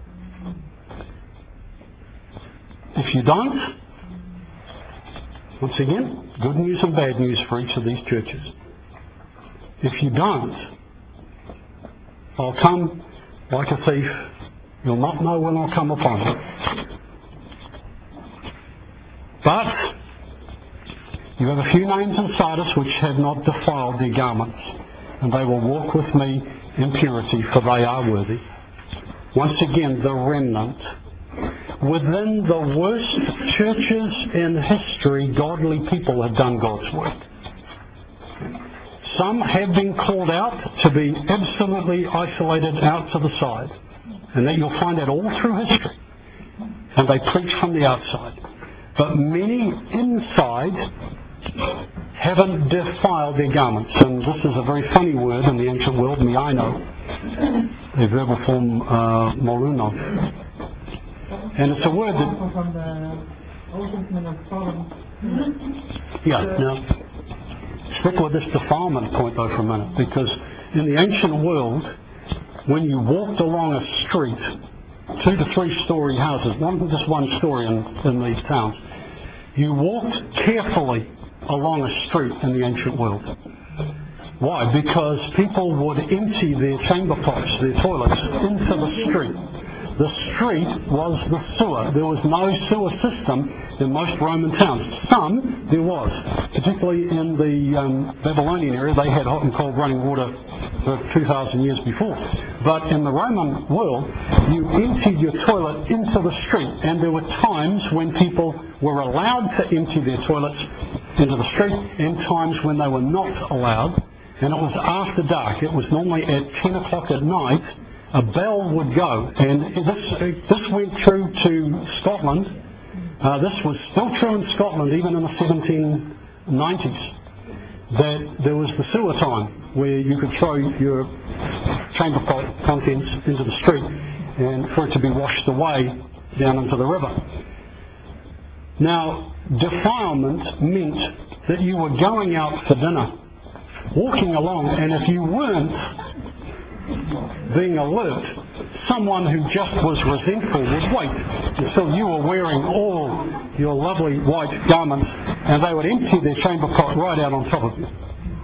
If you don't, once again, good news and bad news for each of these churches. If you don't, I'll come like a thief. You'll not know when I'll come upon you. But you have a few names in Sardis which have not defiled their garments, and they will walk with me in purity, for they are worthy. Once again, the remnant. Within the worst churches in history, godly people have done God's work. Some have been called out to be absolutely isolated out to the side. And that you'll find that all through history. And they preach from the outside. But many inside haven't defiled their garments. And this is a very funny word in the ancient world, miaino, a verbal form, moluno. And it's a word that... From the Old Testament of Sodom. Yeah, now, stick with this defilement point though for a minute, because in the ancient world, when you walked along a street, 2 to 3 story houses, not just one story in these towns, you walked carefully along a street in the ancient world. Why? Because people would empty their chamber pots, their toilets, into the street. The street was the sewer. There was no sewer system in most Roman towns. Some there was, particularly in the Babylonian area. They had hot and cold running water for 2,000 years before. But in the Roman world, you emptied your toilet into the street, and there were times when people were allowed to empty their toilets into the street, and times when they were not allowed. And it was after dark. It was normally at 10 o'clock at night. A bell would go, and this went through to Scotland. This was still true in Scotland even in the 1790s, that there was the sewer time where you could throw your chamber pot contents into the street and for it to be washed away down into the river. Now, defilement meant that you were going out for dinner, walking along, and if you weren't being alert, someone who just was resentful would wait until you were wearing all your lovely white garments, and they would empty their chamber pot right out on top of you.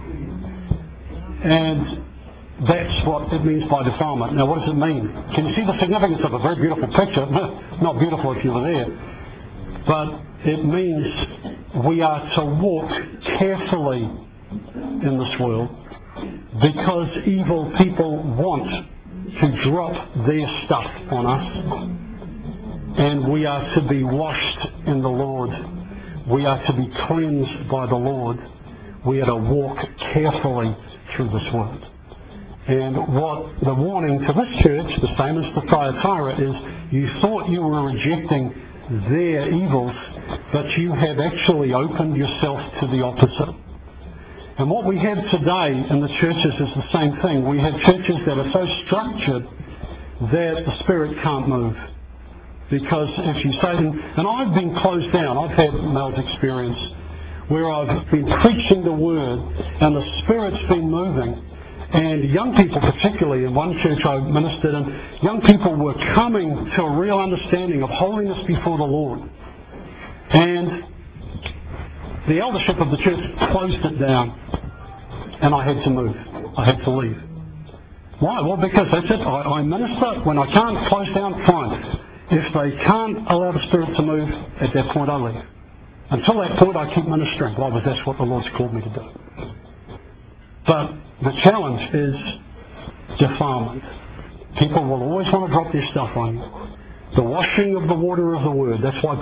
And that's what it means by defilement. Now, what does it mean? Can you see the significance of a very beautiful picture? Not beautiful if you were there, but it means we are to walk carefully in this world, because evil people want to drop their stuff on us, and we are to be washed in the Lord. We are to be cleansed by the Lord. We are to walk carefully through this world. And what the warning to this church, the same as the Thyatira, is you thought you were rejecting their evils, but you have actually opened yourself to the opposite. And what we have today in the churches is the same thing. We have churches that are so structured that the Spirit can't move. Because if you say, and I've been closed down, I've had Mel's experience where I've been preaching the Word and the Spirit's been moving. And young people, particularly in one church I ministered in, young people were coming to a real understanding of holiness before the Lord. And the eldership of the church closed it down, and I had to move. I had to leave. Why? Well, because that's it. I minister. When I can't close down, fine. If they can't allow the Spirit to move, at that point I leave. Until that point, I keep ministering. Why? Because that's what the Lord's called me to do. But the challenge is defilement. People will always want to drop their stuff on you. The washing of the water of the Word. That's why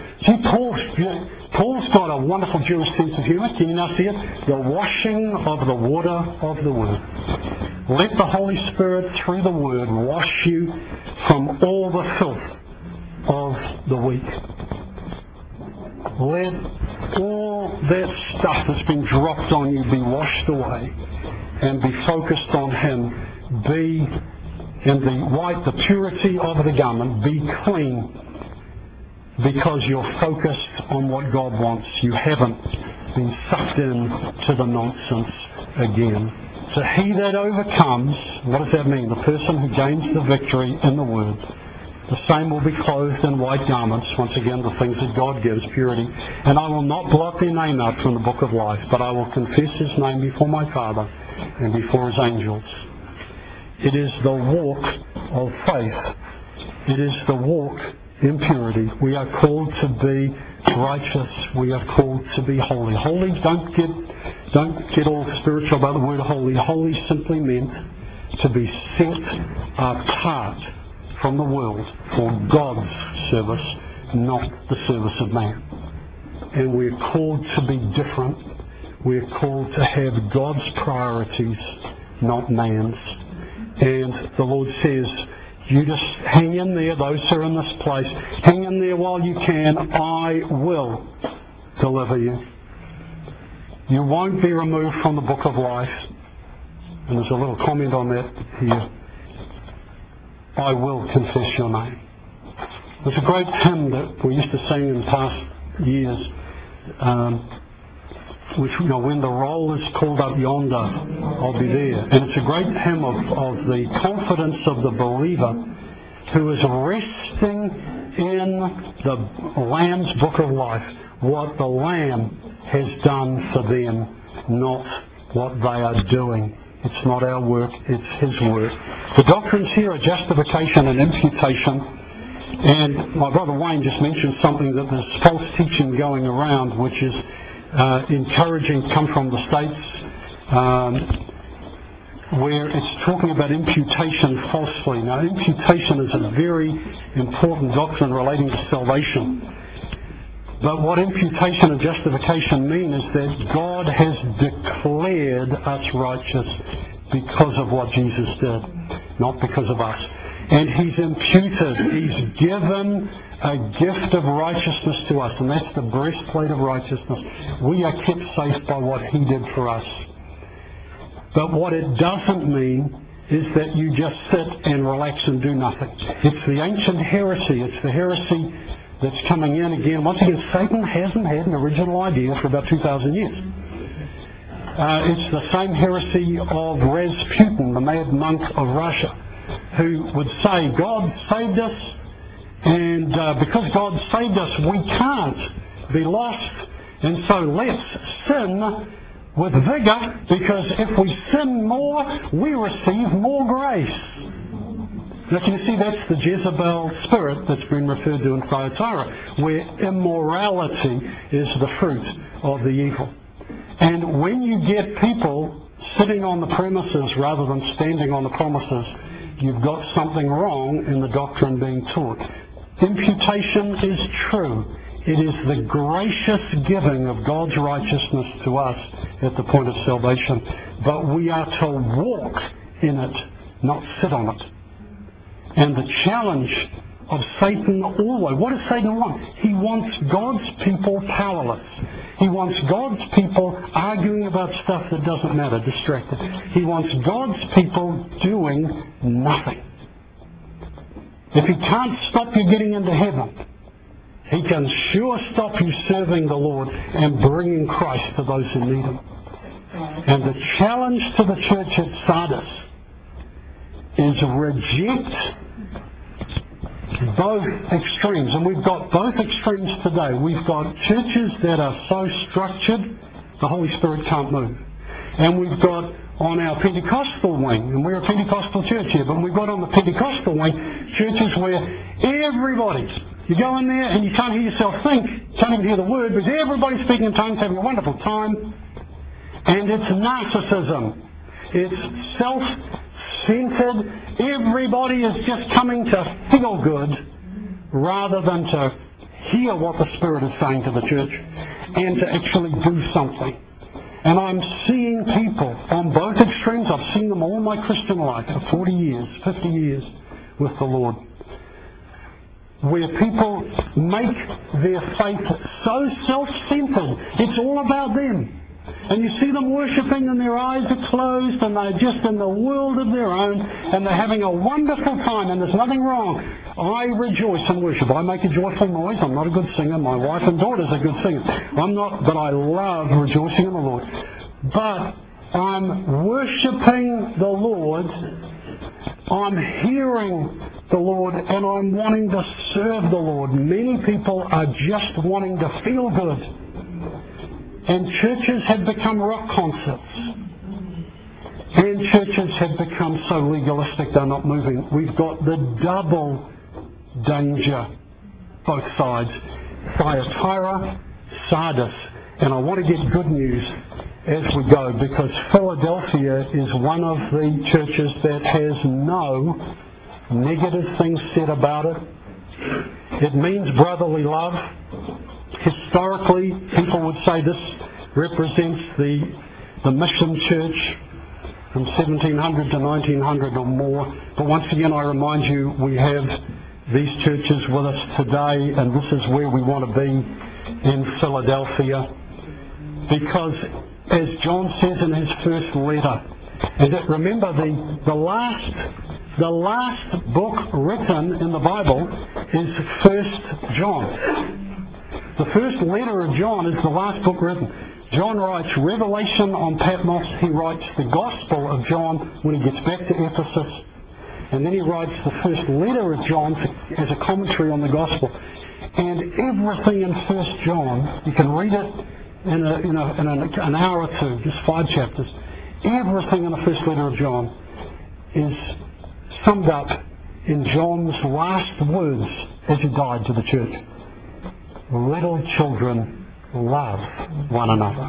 Paul's got a wonderful Jewish sense of humour. Can you now see it? The washing of the water of the Word. Let the Holy Spirit, through the Word, wash you from all the filth of the week. Let all that stuff that's been dropped on you be washed away and be focused on Him. Be in the white, the purity of the garment. Be clean, because you're focused on what God wants. You haven't been sucked in to the nonsense again. So he that overcomes, what does that mean? The person who gains the victory in the Word. The same will be clothed in white garments, once again the things that God gives, purity. And I will not blot their name out from the book of life, but I will confess His name before my Father and before His angels. It is the walk of faith. It is the walk in purity. We are called to be righteous. We are called to be holy. Holy, don't get all spiritual about the word holy. Holy simply meant to be set apart from the world for God's service, not the service of man. And we're called to be different. We're called to have God's priorities, not man's. And the Lord says, you just hang in there, those who are in this place. Hang in there while you can. I will deliver you. You won't be removed from the book of life. And there's a little comment on that here. I will confess your name. There's a great hymn that we used to sing in past years, which, when the roll is called up yonder, I'll be there. And it's a great hymn of the confidence of the believer who is resting in the Lamb's book of life, what the Lamb has done for them, not what they are doing. It's not our work, it's His work. The doctrines here are justification and imputation. And my brother Wayne just mentioned something, that there's false teaching going around, which is encouraging, come from the States, where it's talking about imputation falsely. Now, imputation is a very important doctrine relating to salvation. But what imputation and justification mean is that God has declared us righteous because of what Jesus did, not because of us. And He's imputed, He's given a gift of righteousness to us, and that's the breastplate of righteousness. We are kept safe by what He did for us. But what it doesn't mean is that you just sit and relax and do nothing. It's the ancient heresy. It's the heresy that's coming in again. Once again, Satan hasn't had an original idea for about 2,000 years. It's the same heresy of Rasputin, the mad monk of Russia, who would say, God saved us, and because God saved us, we can't be lost, and so let's sin with vigor, because if we sin more, we receive more grace. Now, can you see that's the Jezebel spirit that's been referred to in Thyatira, where immorality is the fruit of the evil. And when you get people sitting on the premises rather than standing on the promises, you've got something wrong in the doctrine being taught. Imputation is true. It is the gracious giving of God's righteousness to us at the point of salvation. But we are to walk in it, not sit on it. And the challenge of Satan always, what does Satan want? He wants God's people powerless. He wants God's people arguing about stuff that doesn't matter, distracted. He wants God's people doing nothing. If he can't stop you getting into heaven, he can sure stop you serving the Lord and bringing Christ to those who need Him. And the challenge to the church at Sardis is reject both extremes. And we've got both extremes today. We've got churches that are so structured, the Holy Spirit can't move. And we've got on our Pentecostal wing, and we're a Pentecostal church here, but we've got on the Pentecostal wing churches where everybody, you go in there and you can't hear yourself think, can't even hear the word, because everybody's speaking in tongues, having a wonderful time. And it's narcissism. It's self-centered. Everybody is just coming to feel good rather than to hear what the Spirit is saying to the church and to actually do something. And I'm seeing people on both extremes. I've seen them all my Christian life for 40 years, 50 years with the Lord, where people make their faith so self-centered. It's all about them. And you see them worshipping and their eyes are closed and they're just in the world of their own and they're having a wonderful time, and there's nothing wrong. I rejoice in worship. I make a joyful noise. I'm not a good singer. My wife and daughters are good singers. I'm not, but I love rejoicing in the Lord. But I'm worshipping the Lord. I'm hearing the Lord, and I'm wanting to serve the Lord. Many people are just wanting to feel good. And churches have become rock concerts. And churches have become so legalistic they're not moving. We've got the double danger, both sides. Thyatira, Sardis. And I want to get good news as we go, because Philadelphia is one of the churches that has no negative things said about it. It means brotherly love. Historically, people would say this represents the mission church from 1700 to 1900 or more. But once again, I remind you, we have these churches with us today, and this is where we want to be in Philadelphia. Because, as John says in his first letter, And remember, the last book written in the Bible is 1 John. The first letter of John is the last book written. John writes Revelation on Patmos. He writes the Gospel of John when he gets back to Ephesus. And then he writes the first letter of John as a commentary on the Gospel. And everything in 1 John, you can read it in an hour or two, just 5 chapters. Everything in the first letter of John is summed up in John's last words as he died to the church. Little children, love one another.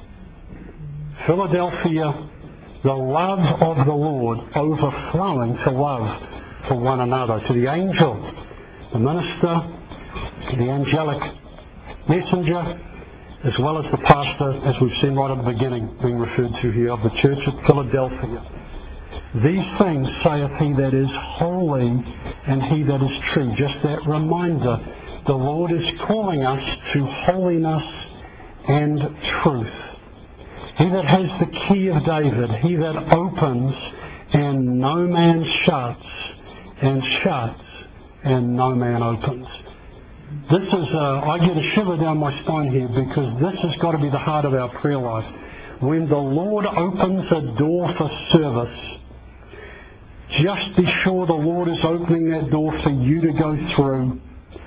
Philadelphia, the love of the Lord overflowing to love for one another. To the angel, the minister, the angelic messenger, as well as the pastor, as we've seen right at the beginning, being referred to here, of the church at Philadelphia. These things saith he that is holy and he that is true. Just that reminder, the Lord is calling us to holiness and truth. He that has the key of David, he that opens and no man shuts, and shuts and no man opens. This is, I get a shiver down my spine here, because this has got to be the heart of our prayer life. When the Lord opens a door for service, just be sure the Lord is opening that door for you to go through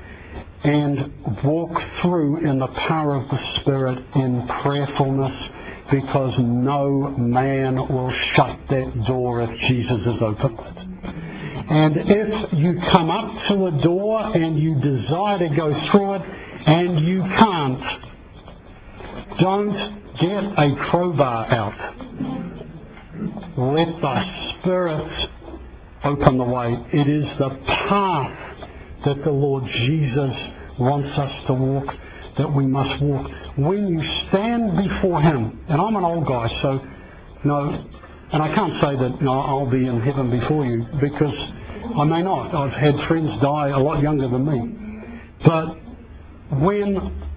and walk through in the power of the Spirit in prayerfulness, because no man will shut that door if Jesus has opened it. And if you come up to a door and you desire to go through it and you can't, don't get a crowbar out. Let the Spirit open the way. It is the path that the Lord Jesus wants us to walk, that we must walk. When you stand before Him, and I'm an old guy, so, and I can't say that I'll be in heaven before you, because I may not. I've had friends die a lot younger than me. But when,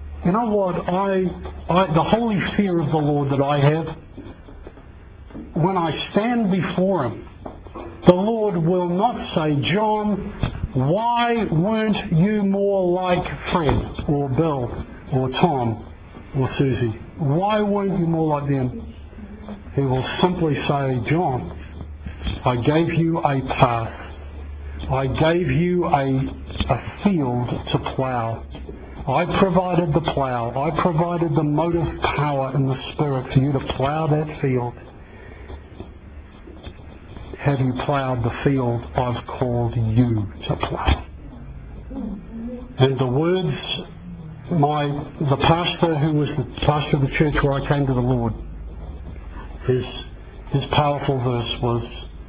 the holy fear of the Lord that I have, when I stand before Him, the Lord will not say, John, why weren't you more like Fred or Bill or Tom or Susie? Why weren't you more like them? He will simply say, John, I gave you a path. I gave you a field to plough. I provided the plough. I provided the motive power in the Spirit for you to plough that field. Have you ploughed the field I've called you to plough? And the words, the pastor who was the pastor of the church where I came to the Lord, his powerful verse was,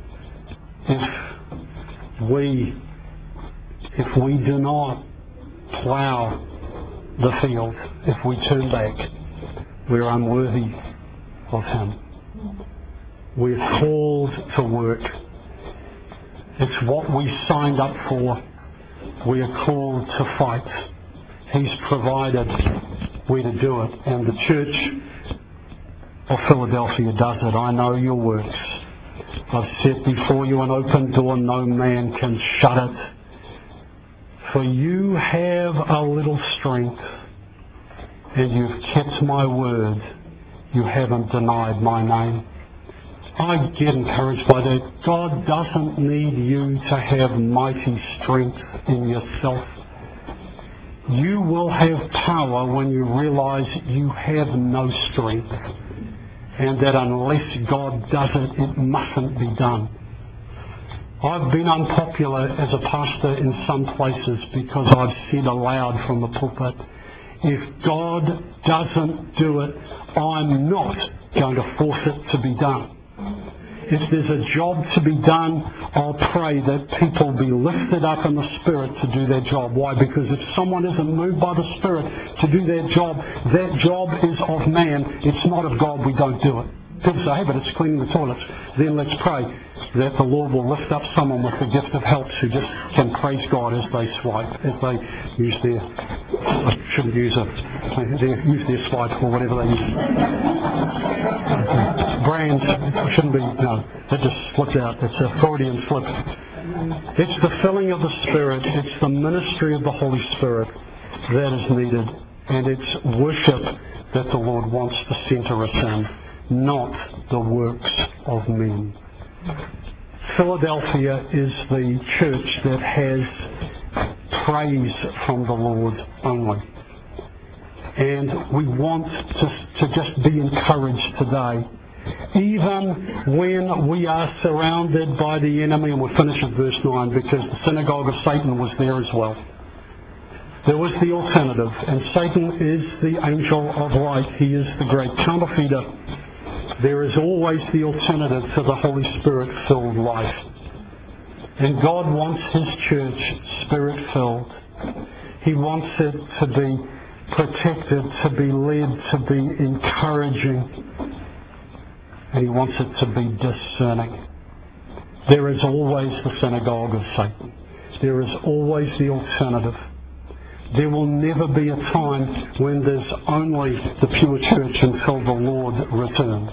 if we do not plough the field, if we turn back, we're unworthy of Him. We're called to work. It's what we signed up for. We are called to fight. He's provided where to do it. And the church of Philadelphia does it. I know your works. I've set before you an open door, no man can shut it. For you have a little strength, and you've kept my word. You haven't denied my name. I get encouraged by that. God doesn't need you to have mighty strength in yourself. You will have power when you realize you have no strength, and that unless God does it, it mustn't be done. I've been unpopular as a pastor in some places because I've said aloud from the pulpit, if God doesn't do it, I'm not going to force it to be done. If there's a job to be done, I'll pray that people be lifted up in the Spirit to do their job. Why? Because if someone isn't moved by the Spirit to do their job, that job is of man. It's not of God. We don't do it. People say, hey, but it's cleaning the toilets. Then let's pray that the Lord will lift up someone with the gift of helps who just can praise God as they swipe, as they use their, I shouldn't use their swipe or whatever they use. and it shouldn't be, no, that just slipped out. It's a Freudian slip. It's the filling of the Spirit. It's the ministry of the Holy Spirit that is needed. And it's worship that the Lord wants to center us in, not the works of men. Philadelphia is the church that has praise from the Lord only. And we want to just be encouraged today. Even when we are surrounded by the enemy, and we'll finish at verse 9, because the synagogue of Satan was there as well. There was the alternative, and Satan is the angel of light. He is the great counterfeiter. There is always the alternative to the Holy Spirit-filled life. And God wants His church Spirit-filled. He wants it to be protected, to be led, to be encouraging. And He wants it to be discerning. There is always the synagogue of Satan. There is always the alternative. There will never be a time when there's only the pure church until the Lord returns.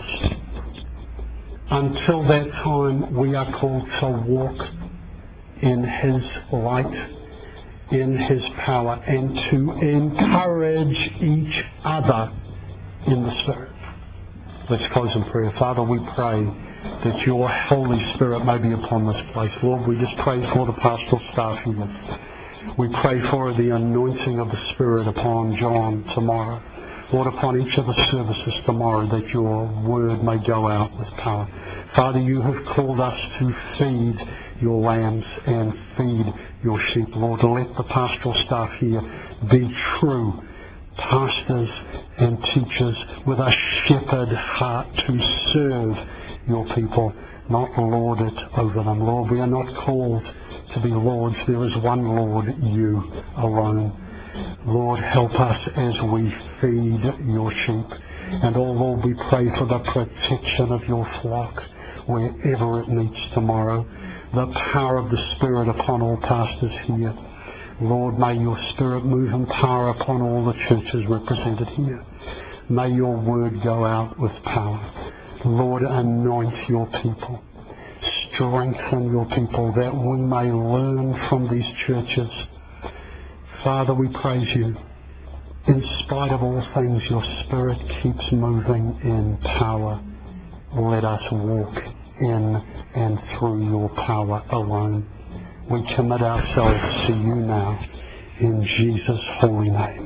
Until that time, we are called to walk in His light, in His power, and to encourage each other in the Spirit. Let's close in prayer. Father, we pray that Your Holy Spirit may be upon this place. Lord, we just pray for the pastoral staff here. We pray for the anointing of the Spirit upon John tomorrow. Lord, upon each of the services tomorrow, that Your word may go out with power. Father, You have called us to feed Your lambs and feed Your sheep. Lord, let the pastoral staff here be true pastors and teachers with a shepherd heart to serve Your people, not lord it over them. Lord, we are not called to be lords. There is one Lord, You alone. Lord, help us as we feed Your sheep. And oh Lord, we pray for the protection of Your flock wherever it meets tomorrow. The power of the Spirit upon all pastors here. Lord, may Your Spirit move in power upon all the churches represented here. May Your word go out with power. Lord, anoint Your people. Strengthen Your people that we may learn from these churches. Father, we praise You. In spite of all things, Your Spirit keeps moving in power. Let us walk in and through Your power alone. We commit ourselves to You now, in Jesus' holy name.